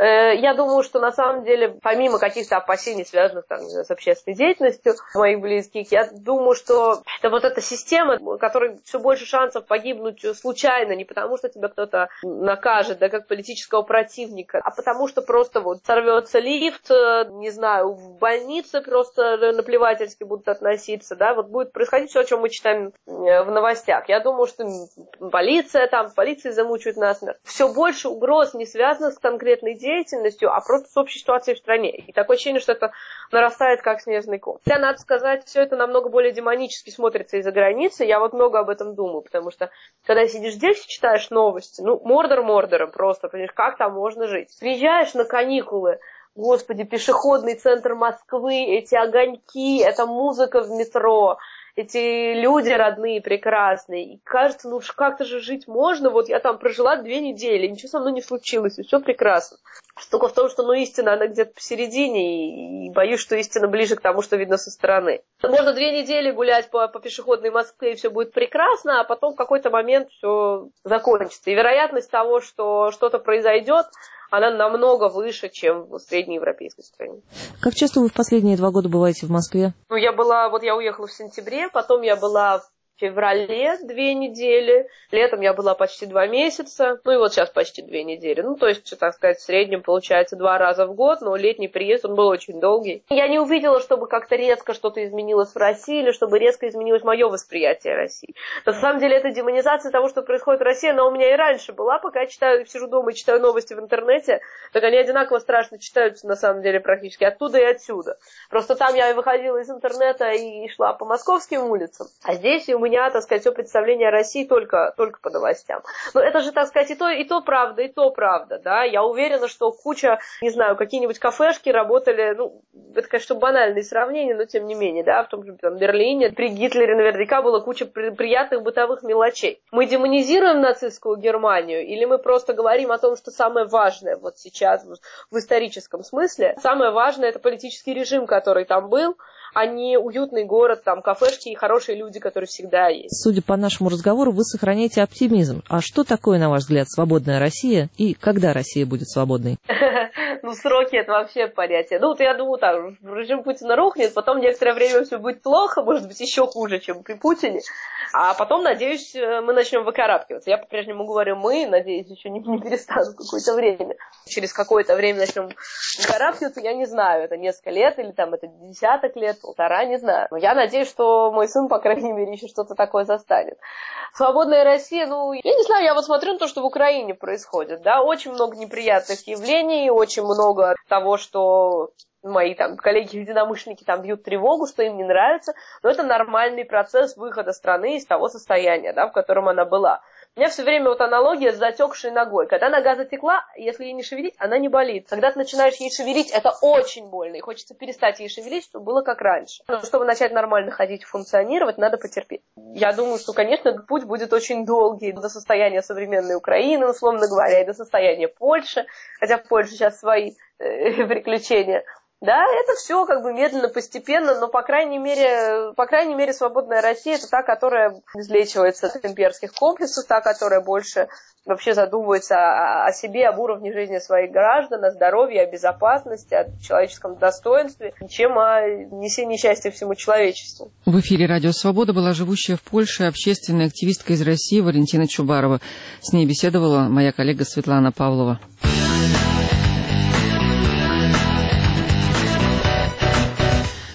Speaker 10: Я думаю, что на самом деле, помимо каких-то опасений, связанных там, с общественной деятельностью моих близких, я думаю, что это вот эта система, у которой все больше шансов погибнуть случайно, не потому что тебя кто-то накажет, да, как политического противника, а потому что просто вот сорвется лифт, не знаю, в больнице просто наплевательски будут относиться, да, вот будет происходить все, о чем мы читаем в новостях. Я думаю, что полиция там, полиция замучает насмерть. Все больше угроз не связано с конкретной деятельностью, а просто с общей ситуацией в стране. И такое ощущение, что это нарастает как снежный ком. Хотя, надо сказать, все это намного более демонически смотрится из-за границы. Я вот много об этом думаю, потому что, когда сидишь здесь и читаешь новости, ну, мордор мордором просто, понимаешь, как там можно жить. Приезжаешь на каникулы, господи, пешеходный центр Москвы, эти огоньки, эта музыка в метро, эти люди родные, прекрасные. И кажется, ну как-то же жить можно. Вот я там прожила две недели, ничего со мной не случилось, и все прекрасно. Штука в том, что, ну, истина, она где-то посередине, и боюсь, что истина ближе к тому, что видно со стороны. Можно две недели гулять по, по пешеходной Москве, и все будет прекрасно, а потом в какой-то момент все закончится. И вероятность того, что что-то произойдет, она намного выше, чем в среднеевропейской стране.
Speaker 9: Как часто вы в последние два года бываете в Москве?
Speaker 10: Ну, я была, вот я уехала в сентябре, потом я была в феврале две недели, летом я была почти два месяца, ну и вот сейчас почти две недели. Ну, то есть, так сказать, в среднем получается два раза в год, но летний приезд, он был очень долгий. Я не увидела, чтобы как-то резко что-то изменилось в России, или чтобы резко изменилось мое восприятие России. На самом деле, эта демонизация того, что происходит в России, она у меня и раньше была, пока я читаю, сижу дома и читаю новости в интернете, так они одинаково страшно читаются, на самом деле, практически оттуда и отсюда. Просто там я выходила из интернета и шла по московским улицам, а здесь у меня, так сказать, все представление о России только, только по новостям. Но это же, так сказать, и то, и то правда, и то правда, да. Я уверена, что куча, не знаю, какие-нибудь кафешки работали, ну, это, конечно, банальные сравнения, но тем не менее, да, в том же там, Берлине при Гитлере наверняка была куча при, приятных бытовых мелочей. Мы демонизируем нацистскую Германию, или мы просто говорим о том, что самое важное вот сейчас в историческом смысле, самое важное — это политический режим, который там был, а не уютный город, там, кафешки и хорошие люди, которые всегда есть.
Speaker 9: Судя по нашему разговору, вы сохраняете оптимизм. А что такое, на ваш взгляд, свободная Россия и когда Россия будет свободной?
Speaker 10: Ну, сроки — это вообще понятие. Ну, вот я думаю, так, режим Путина рухнет, потом некоторое время все будет плохо, может быть, еще хуже, чем при Путине. А потом, надеюсь, мы начнем выкарабкиваться. Я по-прежнему говорю «мы», надеюсь, еще не, не перестану какое-то время. Через какое-то время начнем выкарабкиваться, я не знаю, это несколько лет или там это десяток лет, полтора, не знаю. Но я надеюсь, что мой сын, по крайней мере, еще что-то такое застанет. Свободная Россия, ну, я не знаю, я вот смотрю на то, что в Украине происходит, да, очень много неприятных явлений, очень много того, что мои там коллеги-единомышленники там бьют тревогу, что им не нравится, но это нормальный процесс выхода страны из того состояния, да, в котором она была. У меня все время вот аналогия с затекшей ногой. Когда нога затекла, если ей не шевелить, она не болит. Когда ты начинаешь ей шевелить, это очень больно, и хочется перестать ей шевелить, чтобы было как раньше. Но чтобы начать нормально ходить и функционировать, надо потерпеть. Я думаю, что, конечно, этот путь будет очень долгий, до состояния современной Украины, условно говоря, и до состояния Польши, хотя в Польше сейчас свои э, приключения. Да, это все как бы медленно, постепенно, но, по крайней мере, по крайней мере, свободная Россия — это та, которая излечивается от имперских комплексов, та, которая больше вообще задумывается о, о себе, об уровне жизни своих граждан, о здоровье, о безопасности, о человеческом достоинстве, чем о несении счастья всему человечеству.
Speaker 1: В эфире «Радио Свобода» была живущая в Польше общественная активистка из России Валентина Чубарова. С ней беседовала моя коллега Светлана Павлова. В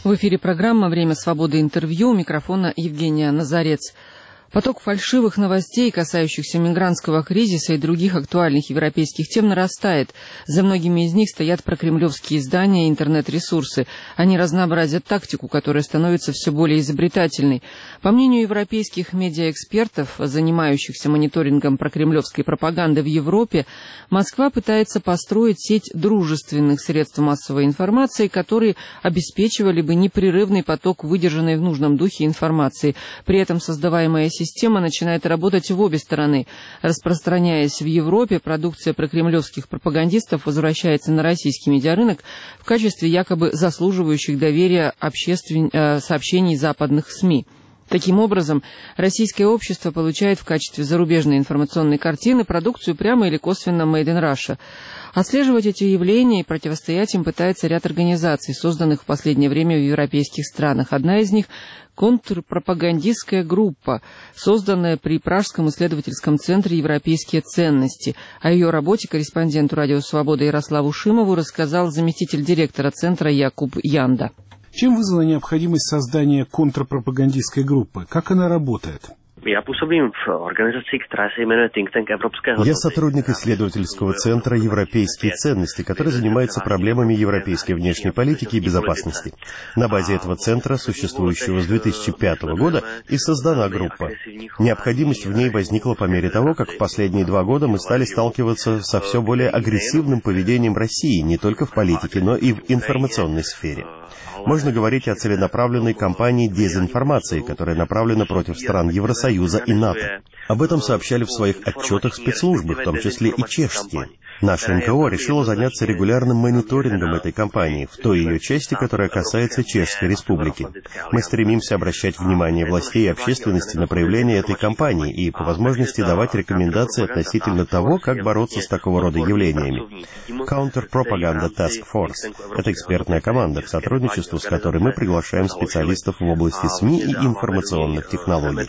Speaker 1: В эфире программа «Время свободы. Интервью». У микрофона Евгения Назарец. Поток фальшивых новостей, касающихся мигрантского кризиса и других актуальных европейских тем, нарастает. За многими из них стоят прокремлевские издания и интернет-ресурсы. Они разнообразят тактику, которая становится все более изобретательной. По мнению европейских медиаэкспертов, занимающихся мониторингом прокремлевской пропаганды в Европе, Москва пытается построить сеть дружественных средств массовой информации, которые обеспечивали бы непрерывный поток выдержанной в нужном духе информации. При этом создаваемая система начинает работать в обе стороны. Распространяясь в Европе, продукция прокремлевских пропагандистов возвращается на российский медиарынок в качестве якобы заслуживающих доверия обществен... сообщений западных СМИ. Таким образом, российское общество получает в качестве зарубежной информационной картины продукцию прямо или косвенно «Made in Russia». Отслеживать эти явления и противостоять им пытается ряд организаций, созданных в последнее время в европейских странах. Одна из них – контрпропагандистская группа, созданная при Пражском исследовательском центре «Европейские ценности». О ее работе корреспонденту «Радио Свобода» Ярославу Шимову рассказал заместитель директора центра Якуб Янда.
Speaker 11: Чем вызвана необходимость создания контрпропагандистской группы? Как она работает?
Speaker 12: Я пůsobím в организации, которая se jmenuje Think Tank Evropské hodnoty.
Speaker 13: Я сотрудник исследовательского центра «Европейские ценности», который занимается проблемами европейской внешней политики и безопасности. На базе этого центра, существующего с две тысячи пятого года, и создана группа. Необходимость в ней возникла по мере того, как в последние два года мы стали сталкиваться со все более агрессивным поведением России не только в политике, но и в информационной сфере. Можно говорить о целенаправленной кампании дезинформации, которая направлена против стран Евросоюза и НАТО. Об этом сообщали в своих отчетах спецслужбы, в том числе и чешские. Наша эн ка о решила заняться регулярным мониторингом этой кампании, в той ее части, которая касается Чешской Республики. Мы стремимся обращать внимание властей и общественности на проявление этой кампании и, по возможности, давать рекомендации относительно того, как бороться с такого рода явлениями. Counter Propaganda Task Force – это экспертная команда, к сотрудничеству с которой мы приглашаем специалистов в области СМИ и информационных технологий.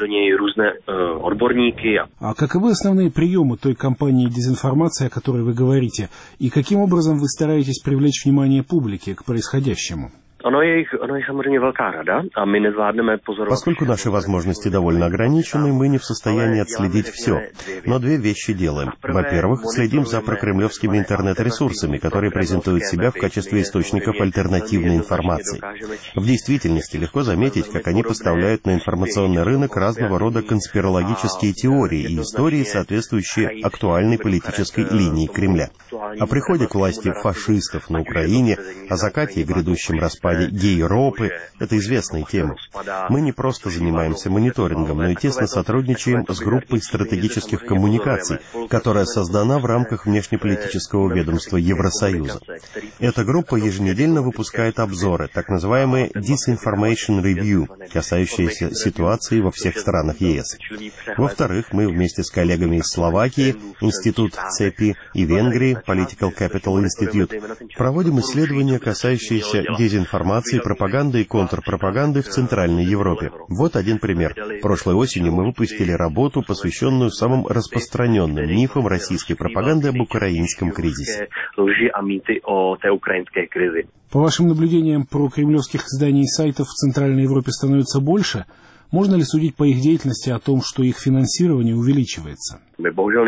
Speaker 11: А каковы основные приемы той кампании дезинформации, о которой вы говорите, и каким образом вы стараетесь привлечь внимание публики к происходящему?
Speaker 13: Поскольку наши возможности довольно ограничены, мы не в состоянии отследить все. Но две вещи делаем. Во-первых, следим за прокремлевскими интернет-ресурсами, которые презентуют себя в качестве источников альтернативной информации. В действительности легко заметить, как они поставляют на информационный рынок разного рода конспирологические теории и истории, соответствующие актуальной политической линии Кремля. О приходе к власти фашистов на Украине, о закате и грядущем распаде гей-ропы – это известные темы. Мы не просто занимаемся мониторингом, но и тесно сотрудничаем с группой стратегических коммуникаций, которая создана в рамках внешнеполитического ведомства Евросоюза. Эта группа еженедельно выпускает обзоры, так называемые Disinformation Review, касающиеся ситуации во всех странах е эс. Во-вторых, мы вместе с коллегами из Словакии, Институт ЦЕПИ и Венгрии, Political Capital Institute, проводим исследования, касающиеся дезинформации, пропаганды и контрпропаганды в Центральной Европе. Вот один пример. Прошлой осенью мы выпустили работу, посвященную самым распространенным мифам российской пропаганды об украинском кризисе.
Speaker 11: По вашим наблюдениям, прокремлевских изданий и сайтов в Центральной Европе становится больше? Можно ли судить по их деятельности о том, что их финансирование увеличивается?
Speaker 13: Мы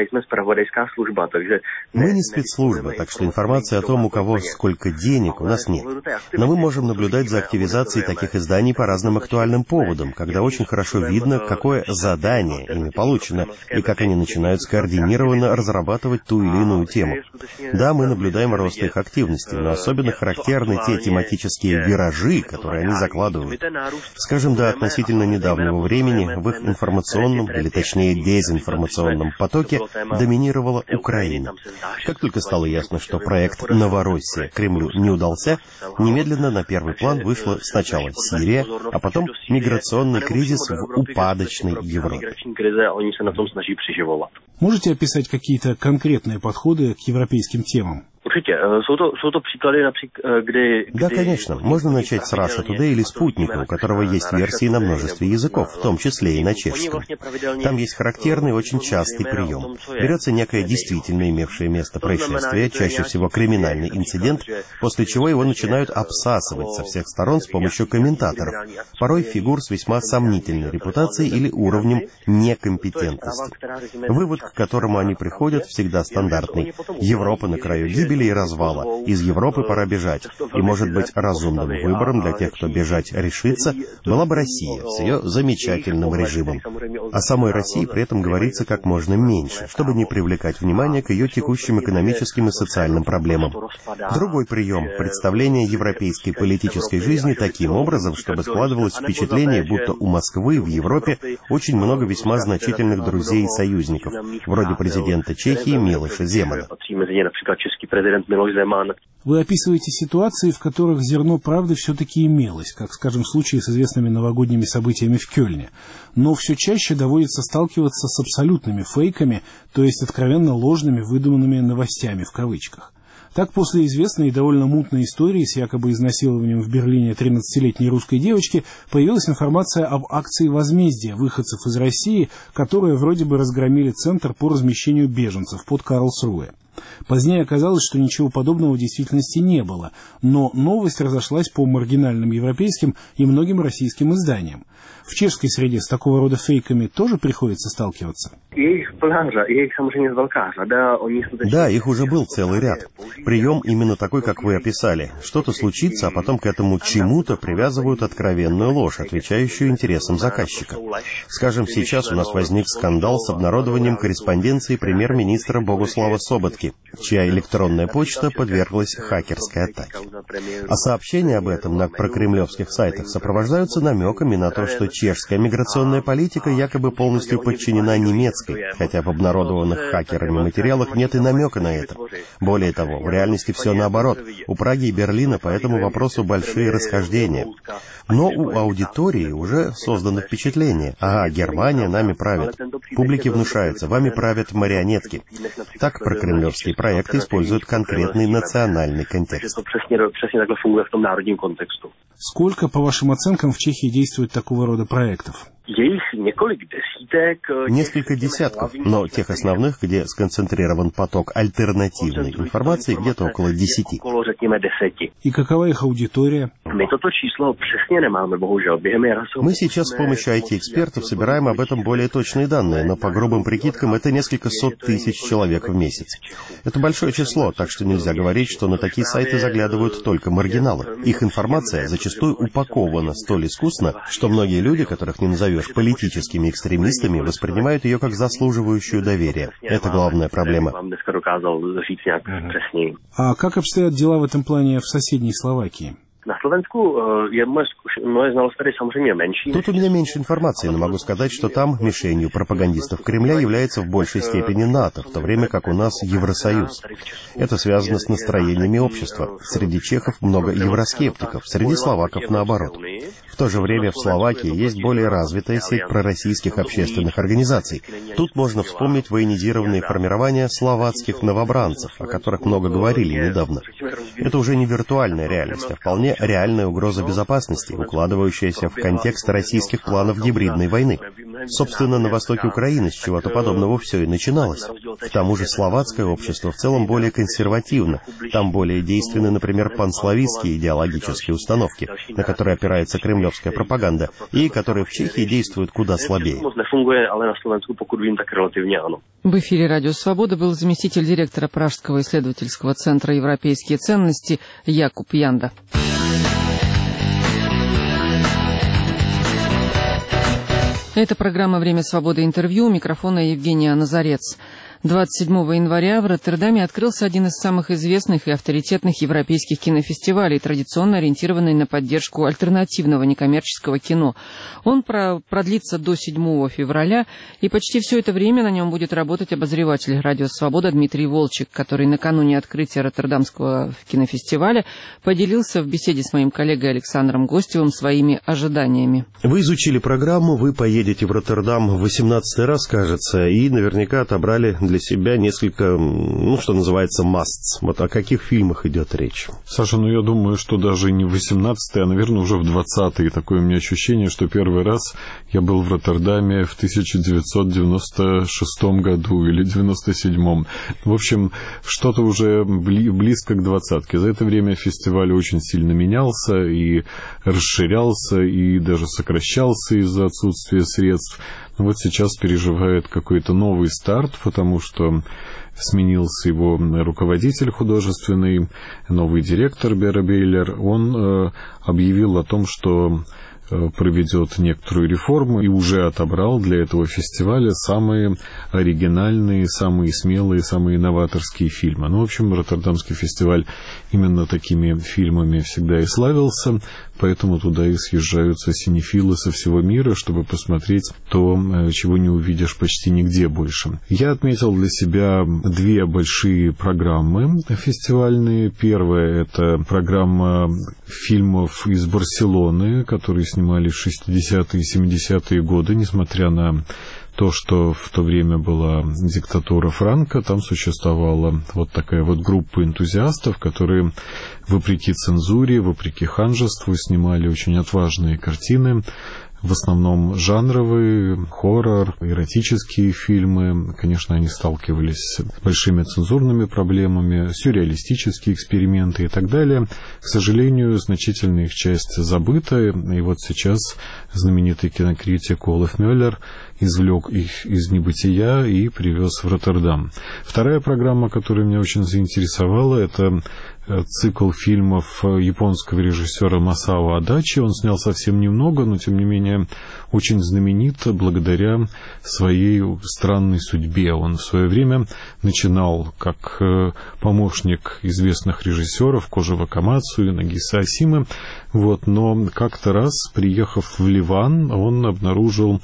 Speaker 13: не спецслужба, так что информации о том, у кого сколько денег, у нас нет. Но мы можем наблюдать за активизацией таких изданий по разным актуальным поводам, когда очень хорошо видно, какое задание ими получено, и как они начинают скоординированно разрабатывать ту или иную тему. Да, мы наблюдаем рост их активности, но особенно характерны те тематические виражи, которые они закладывают. Скажем, до относительно недавнего времени в их информационном, или точнее дезинформационном потоке доминировала Украина. Как только стало ясно, что проект «Новороссия» Кремлю не удался, немедленно на первый план вышла сначала Сирия, а потом миграционный кризис в упадочной Европе.
Speaker 11: Можете описать какие-то конкретные подходы к европейским темам?
Speaker 13: Да, конечно. Можно начать с Russia Today или Спутника, у которого есть версии на множестве языков, в том числе и на чешском. Там есть характерный, очень частый прием. Берется некое действительно имевшее место происшествие, чаще всего криминальный инцидент, после чего его начинают обсасывать со всех сторон с помощью комментаторов, порой фигур с весьма сомнительной репутацией или уровнем некомпетентности. Вывод, к которому они приходят, всегда стандартный. Европа на краю гибели и развала. Из Европы пора бежать. И, может быть, разумным выбором для тех, кто бежать решится, была бы Россия с ее замечательным режимом. О самой России при этом говорится как можно меньше, чтобы не привлекать внимание к ее текущим экономическим и социальным проблемам. Другой прием – представление европейской политической жизни таким образом, чтобы складывалось впечатление, будто у Москвы в Европе очень много весьма значительных друзей и союзников, вроде президента Чехии Милоша Земана.
Speaker 11: Вы описываете ситуации, в которых зерно правды все-таки имелось, как, скажем, в случае с известными новогодними событиями в Кёльне. Но все чаще доводится сталкиваться с абсолютными фейками, то есть откровенно ложными, выдуманными новостями в кавычках. Так, после известной и довольно мутной истории с якобы изнасилованием в Берлине тринадцатилетней русской девочки появилась информация об акции возмездия выходцев из России, которые вроде бы разгромили центр по размещению беженцев под Карлсруэ. Позднее оказалось, что ничего подобного в действительности не было, но новость разошлась по маргинальным европейским и многим российским изданиям. В чешской среде с такого рода фейками тоже приходится сталкиваться?
Speaker 13: Да, их уже был целый ряд. Прием именно такой, как вы описали. Что-то случится, а потом к этому чему-то привязывают откровенную ложь, отвечающую интересам заказчика. Скажем, сейчас у нас возник скандал с обнародованием корреспонденции премьер-министра Богуслава Соботки, чья электронная почта подверглась хакерской атаке. А сообщения об этом на прокремлевских сайтах сопровождаются намеками на то, что чешская миграционная политика якобы полностью подчинена немецкой, хотя в обнародованных хакерами материалах нет и намека на это. Более того, в реальности все наоборот. У Праги и Берлина по этому вопросу большие расхождения. Но у аудитории уже создано впечатление: ага, Германия нами правит. Публике внушается: вами правят марионетки. Так прокремлевские проекты используют конкретный национальный контекст.
Speaker 11: Сколько, по вашим оценкам, в Чехии действует такого рода проектов?
Speaker 13: Несколько десятков, но тех основных, где сконцентрирован поток альтернативной информации, где-то около десяти.
Speaker 11: И какова их аудитория?
Speaker 13: Мы сейчас с помощью ай ти-экспертов собираем об этом более точные данные, но по грубым прикидкам это несколько сот тысяч человек в месяц. Это большое число, так что нельзя говорить, что на такие сайты заглядывают только маргиналы. Их информация зачастую упакована столь искусно, что многие люди, которых не назовешь политическими экстремистами, воспринимают ее как заслуживающую доверия. Это главная проблема.
Speaker 11: А как обстоят дела в этом плане в соседней Словакии?
Speaker 13: Тут у меня меньше информации, но могу сказать, что там мишенью пропагандистов Кремля является в большей степени НАТО, в то время как у нас Евросоюз. Это связано с настроениями общества. Среди чехов много евроскептиков, среди словаков наоборот. В то же время в Словакии есть более развитая сеть пророссийских общественных организаций. Тут можно вспомнить военизированные формирования словацких новобранцев, о которых много говорили недавно. Это уже не виртуальная реальность, а вполне реальная угроза безопасности, укладывающаяся в контекст российских планов гибридной войны. Собственно, на востоке Украины с чего-то подобного все и начиналось. К тому же словацкое общество в целом более консервативно. Там более действенны, например, панславистские идеологические установки, на которые опирается кремлевская пропаганда, и которые в Чехии действуют куда слабее.
Speaker 1: В эфире «Радио Свобода» был заместитель директора Пражского исследовательского центра «Европейские ценности» Якуб Янда. Это программа «Время свободы. Интервью». У микрофона Евгения Назарец. двадцать седьмого января в Роттердаме открылся один из самых известных и авторитетных европейских кинофестивалей, традиционно ориентированный на поддержку альтернативного некоммерческого кино. Он продлится до седьмого февраля, и почти все это время на нем будет работать обозреватель «Радио Свобода» Дмитрий Волчек, который накануне открытия Роттердамского кинофестиваля поделился в беседе с моим коллегой Александром Гостевым своими ожиданиями.
Speaker 13: Вы изучили программу, вы поедете в Роттердам в восемнадцатый раз, кажется, и наверняка отобрали для для себя несколько, ну, что называется, musts. Вот о каких фильмах идет речь?
Speaker 14: Саша, ну, я думаю, что даже не в восемнадцатый, а, наверное, уже в двадцатый. Такое у меня ощущение, что первый раз я был в Роттердаме в тысяча девятьсот девяносто шестом году или девяносто седьмом. В общем, что-то уже близко к двадцатке. За это время фестиваль очень сильно менялся и расширялся, и даже сокращался из-за отсутствия средств. Вот сейчас переживает какой-то новый старт, потому что сменился его руководитель художественный, новый директор Бера Бейлер. Он э, объявил о том, что проведет некоторую реформу и уже отобрал для этого фестиваля самые оригинальные, самые смелые, самые новаторские фильмы. Ну, в общем, Роттердамский фестиваль именно такими фильмами всегда и славился, поэтому туда и съезжаются синефилы со всего мира, чтобы посмотреть то, чего не увидишь почти нигде больше. Я отметил для себя две большие программы фестивальные. Первая — это программа фильмов из Барселоны, которые снимали в шестидесятые и семидесятые годы, несмотря на то, что в то время была диктатура Франко, там существовала вот такая вот группа энтузиастов, которые, вопреки цензуре, вопреки ханжеству, снимали очень отважные картины, в основном жанровые, хоррор, эротические фильмы. Конечно, они сталкивались с большими цензурными проблемами, сюрреалистические эксперименты и так далее. К сожалению, значительная их часть забыта, и вот сейчас знаменитый кинокритик Олаф Мюллер извлек их из небытия и привез в Роттердам. Вторая программа, которая меня очень заинтересовала, это цикл фильмов японского режиссера Масао Адачи. Он снял совсем немного, но, тем не менее, очень знаменит благодаря своей странной судьбе. Он в свое время начинал как помощник известных режиссеров Кожи Вакамацу и Нагиса Асимы. Вот, но как-то раз, приехав в Ливан, он обнаружил,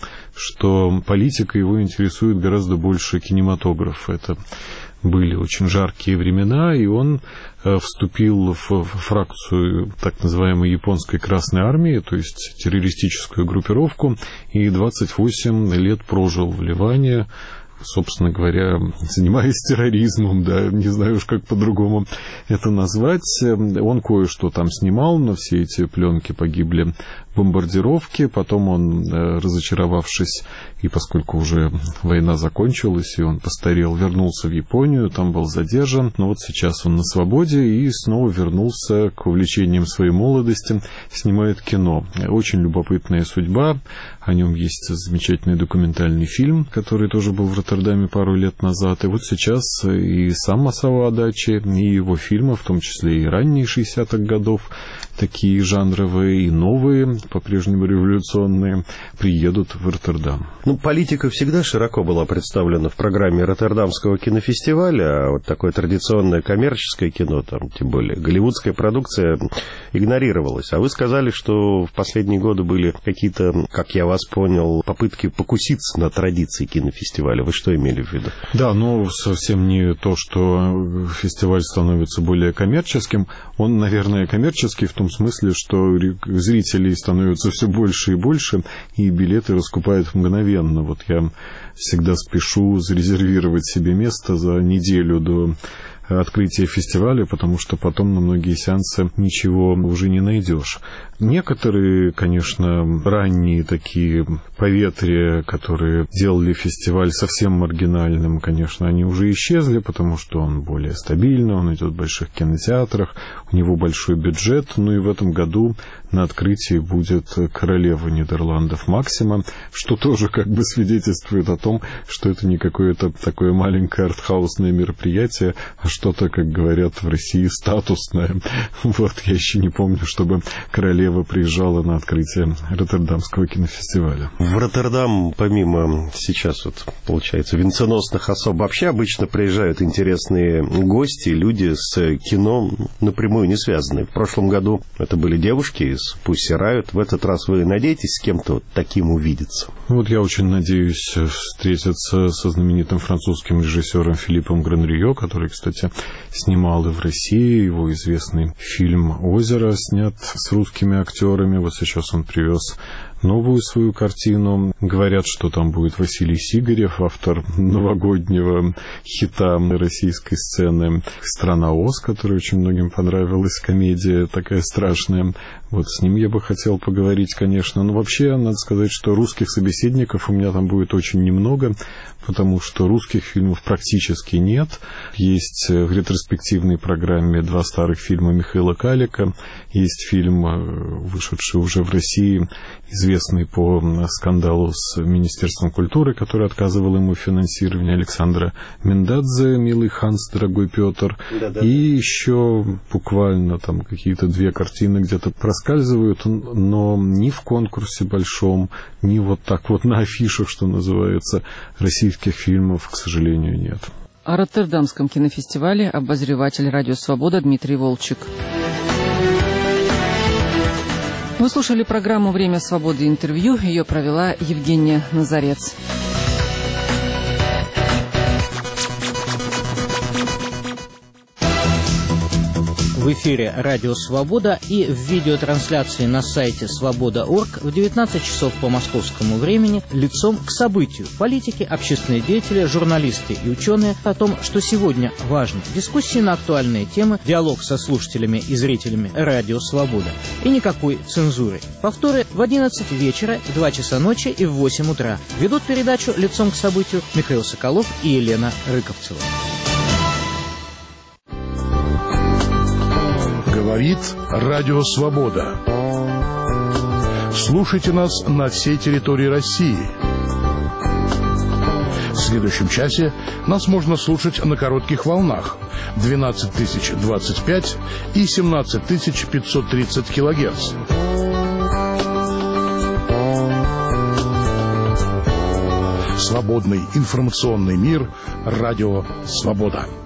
Speaker 14: что политика его интересует гораздо больше кинематографа. Это были очень жаркие времена, и он вступил в фракцию так называемой японской Красной Армии, то есть террористическую группировку, и двадцать восемь лет прожил в Ливане, собственно говоря, занимаясь терроризмом, да, не знаю уж как по-другому это назвать. Он кое-что там снимал, но все эти пленки погибли в бомбардировке. Потом он, разочаровавшись, и поскольку уже война закончилась, и он постарел, вернулся в Японию, там был задержан. Но вот сейчас он на свободе и снова вернулся к увлечениям своей молодости, снимает кино. Очень любопытная судьба. О нем есть замечательный документальный фильм, который тоже был в Роттердаме пару лет назад. И вот сейчас и сам Масао Адачи, и его фильмы, в том числе и ранние шестидесятых годов, такие жанровые и новые, по-прежнему революционные, приедут в Роттердам.
Speaker 13: Ну, политика всегда широко была представлена в программе Роттердамского кинофестиваля, а вот такое традиционное коммерческое кино, там, тем более голливудская продукция, игнорировалась. А вы сказали, что в последние годы были какие-то, как я вас понял, попытки покуситься на традиции кинофестиваля. Вы что имели в виду?
Speaker 14: Да, но совсем не то, что фестиваль становится более коммерческим. Он, наверное, коммерческий в том смысле, что зрителей становится все больше и больше, и билеты раскупают мгновенно. Вот я всегда спешу зарезервировать себе место за неделю до открытия фестиваля, потому что потом на многие сеансы ничего уже не найдешь. Некоторые, конечно, ранние такие поветрия, которые делали фестиваль совсем маргинальным, конечно, они уже исчезли, потому что он более стабильный, он идет в больших кинотеатрах, у него большой бюджет. Ну и в этом году на открытии будет королева Нидерландов Максима, что тоже как бы свидетельствует о том, что это не какое-то такое маленькое артхаусное мероприятие, а что-то, как говорят в России, статусное. Вот, я еще не помню, чтобы королева приезжала на открытие Роттердамского кинофестиваля.
Speaker 13: В Роттердам, помимо сейчас, вот, получается, венценосных особ, вообще обычно приезжают интересные гости, люди с кино напрямую не связанные. В прошлом году это были девушки из Pussy Riot. В этот раз вы надеетесь с кем-то вот таким увидеться?
Speaker 14: Вот я очень надеюсь встретиться со знаменитым французским режиссером Филиппом Гранрио, который, кстати, снимал и в России. Его известный фильм «Озеро» снят с русскими актерами. Вот сейчас он привез новую свою картину. Говорят, что там будет Василий Сигарев, автор новогоднего хита российской сцены «Страна Оз», которая очень многим понравилась, комедия такая страшная. Вот с ним я бы хотел поговорить, конечно. Но вообще, надо сказать, что русских собеседников у меня там будет очень немного, потому что русских фильмов практически нет. Есть в ретроспективной программе два старых фильма Михаила Калика. Есть фильм, вышедший уже в России, известный по скандалу с Министерством культуры, который отказывал ему в финансировании, Александра Миндадзе, «Милый Ханс, дорогой Петр». Да-да. И еще буквально там какие-то две картины где-то проскальзывают, но ни в конкурсе большом, ни вот так вот на афишах, что называется, российских фильмов, к сожалению, нет.
Speaker 1: О Роттердамском кинофестивале обозреватель «Радио Свобода» Дмитрий Волчек. Вы слушали программу «Время свободы. Интервью». Ее провела Евгения Назарец.
Speaker 15: В эфире «Радио Свобода» и в видеотрансляции на сайте свобода точка орг в девятнадцать часов по московскому времени лицом к событию. Политики, общественные деятели, журналисты и ученые о том, что сегодня важно. Дискуссии на актуальные темы, диалог со слушателями и зрителями «Радио Свобода». И никакой цензуры. Повторы в одиннадцать вечера, в два часа ночи и в восемь утра. Ведут передачу лицом к событию Михаил Соколов и Елена Рыковцева.
Speaker 16: Говорит Радио Свобода. Слушайте нас на всей территории России. В следующем часе нас можно слушать на коротких волнах двенадцать тысяч двадцать пять и семнадцать тысяч пятьсот тридцать килогерц. Свободный информационный мир. Радио Свобода.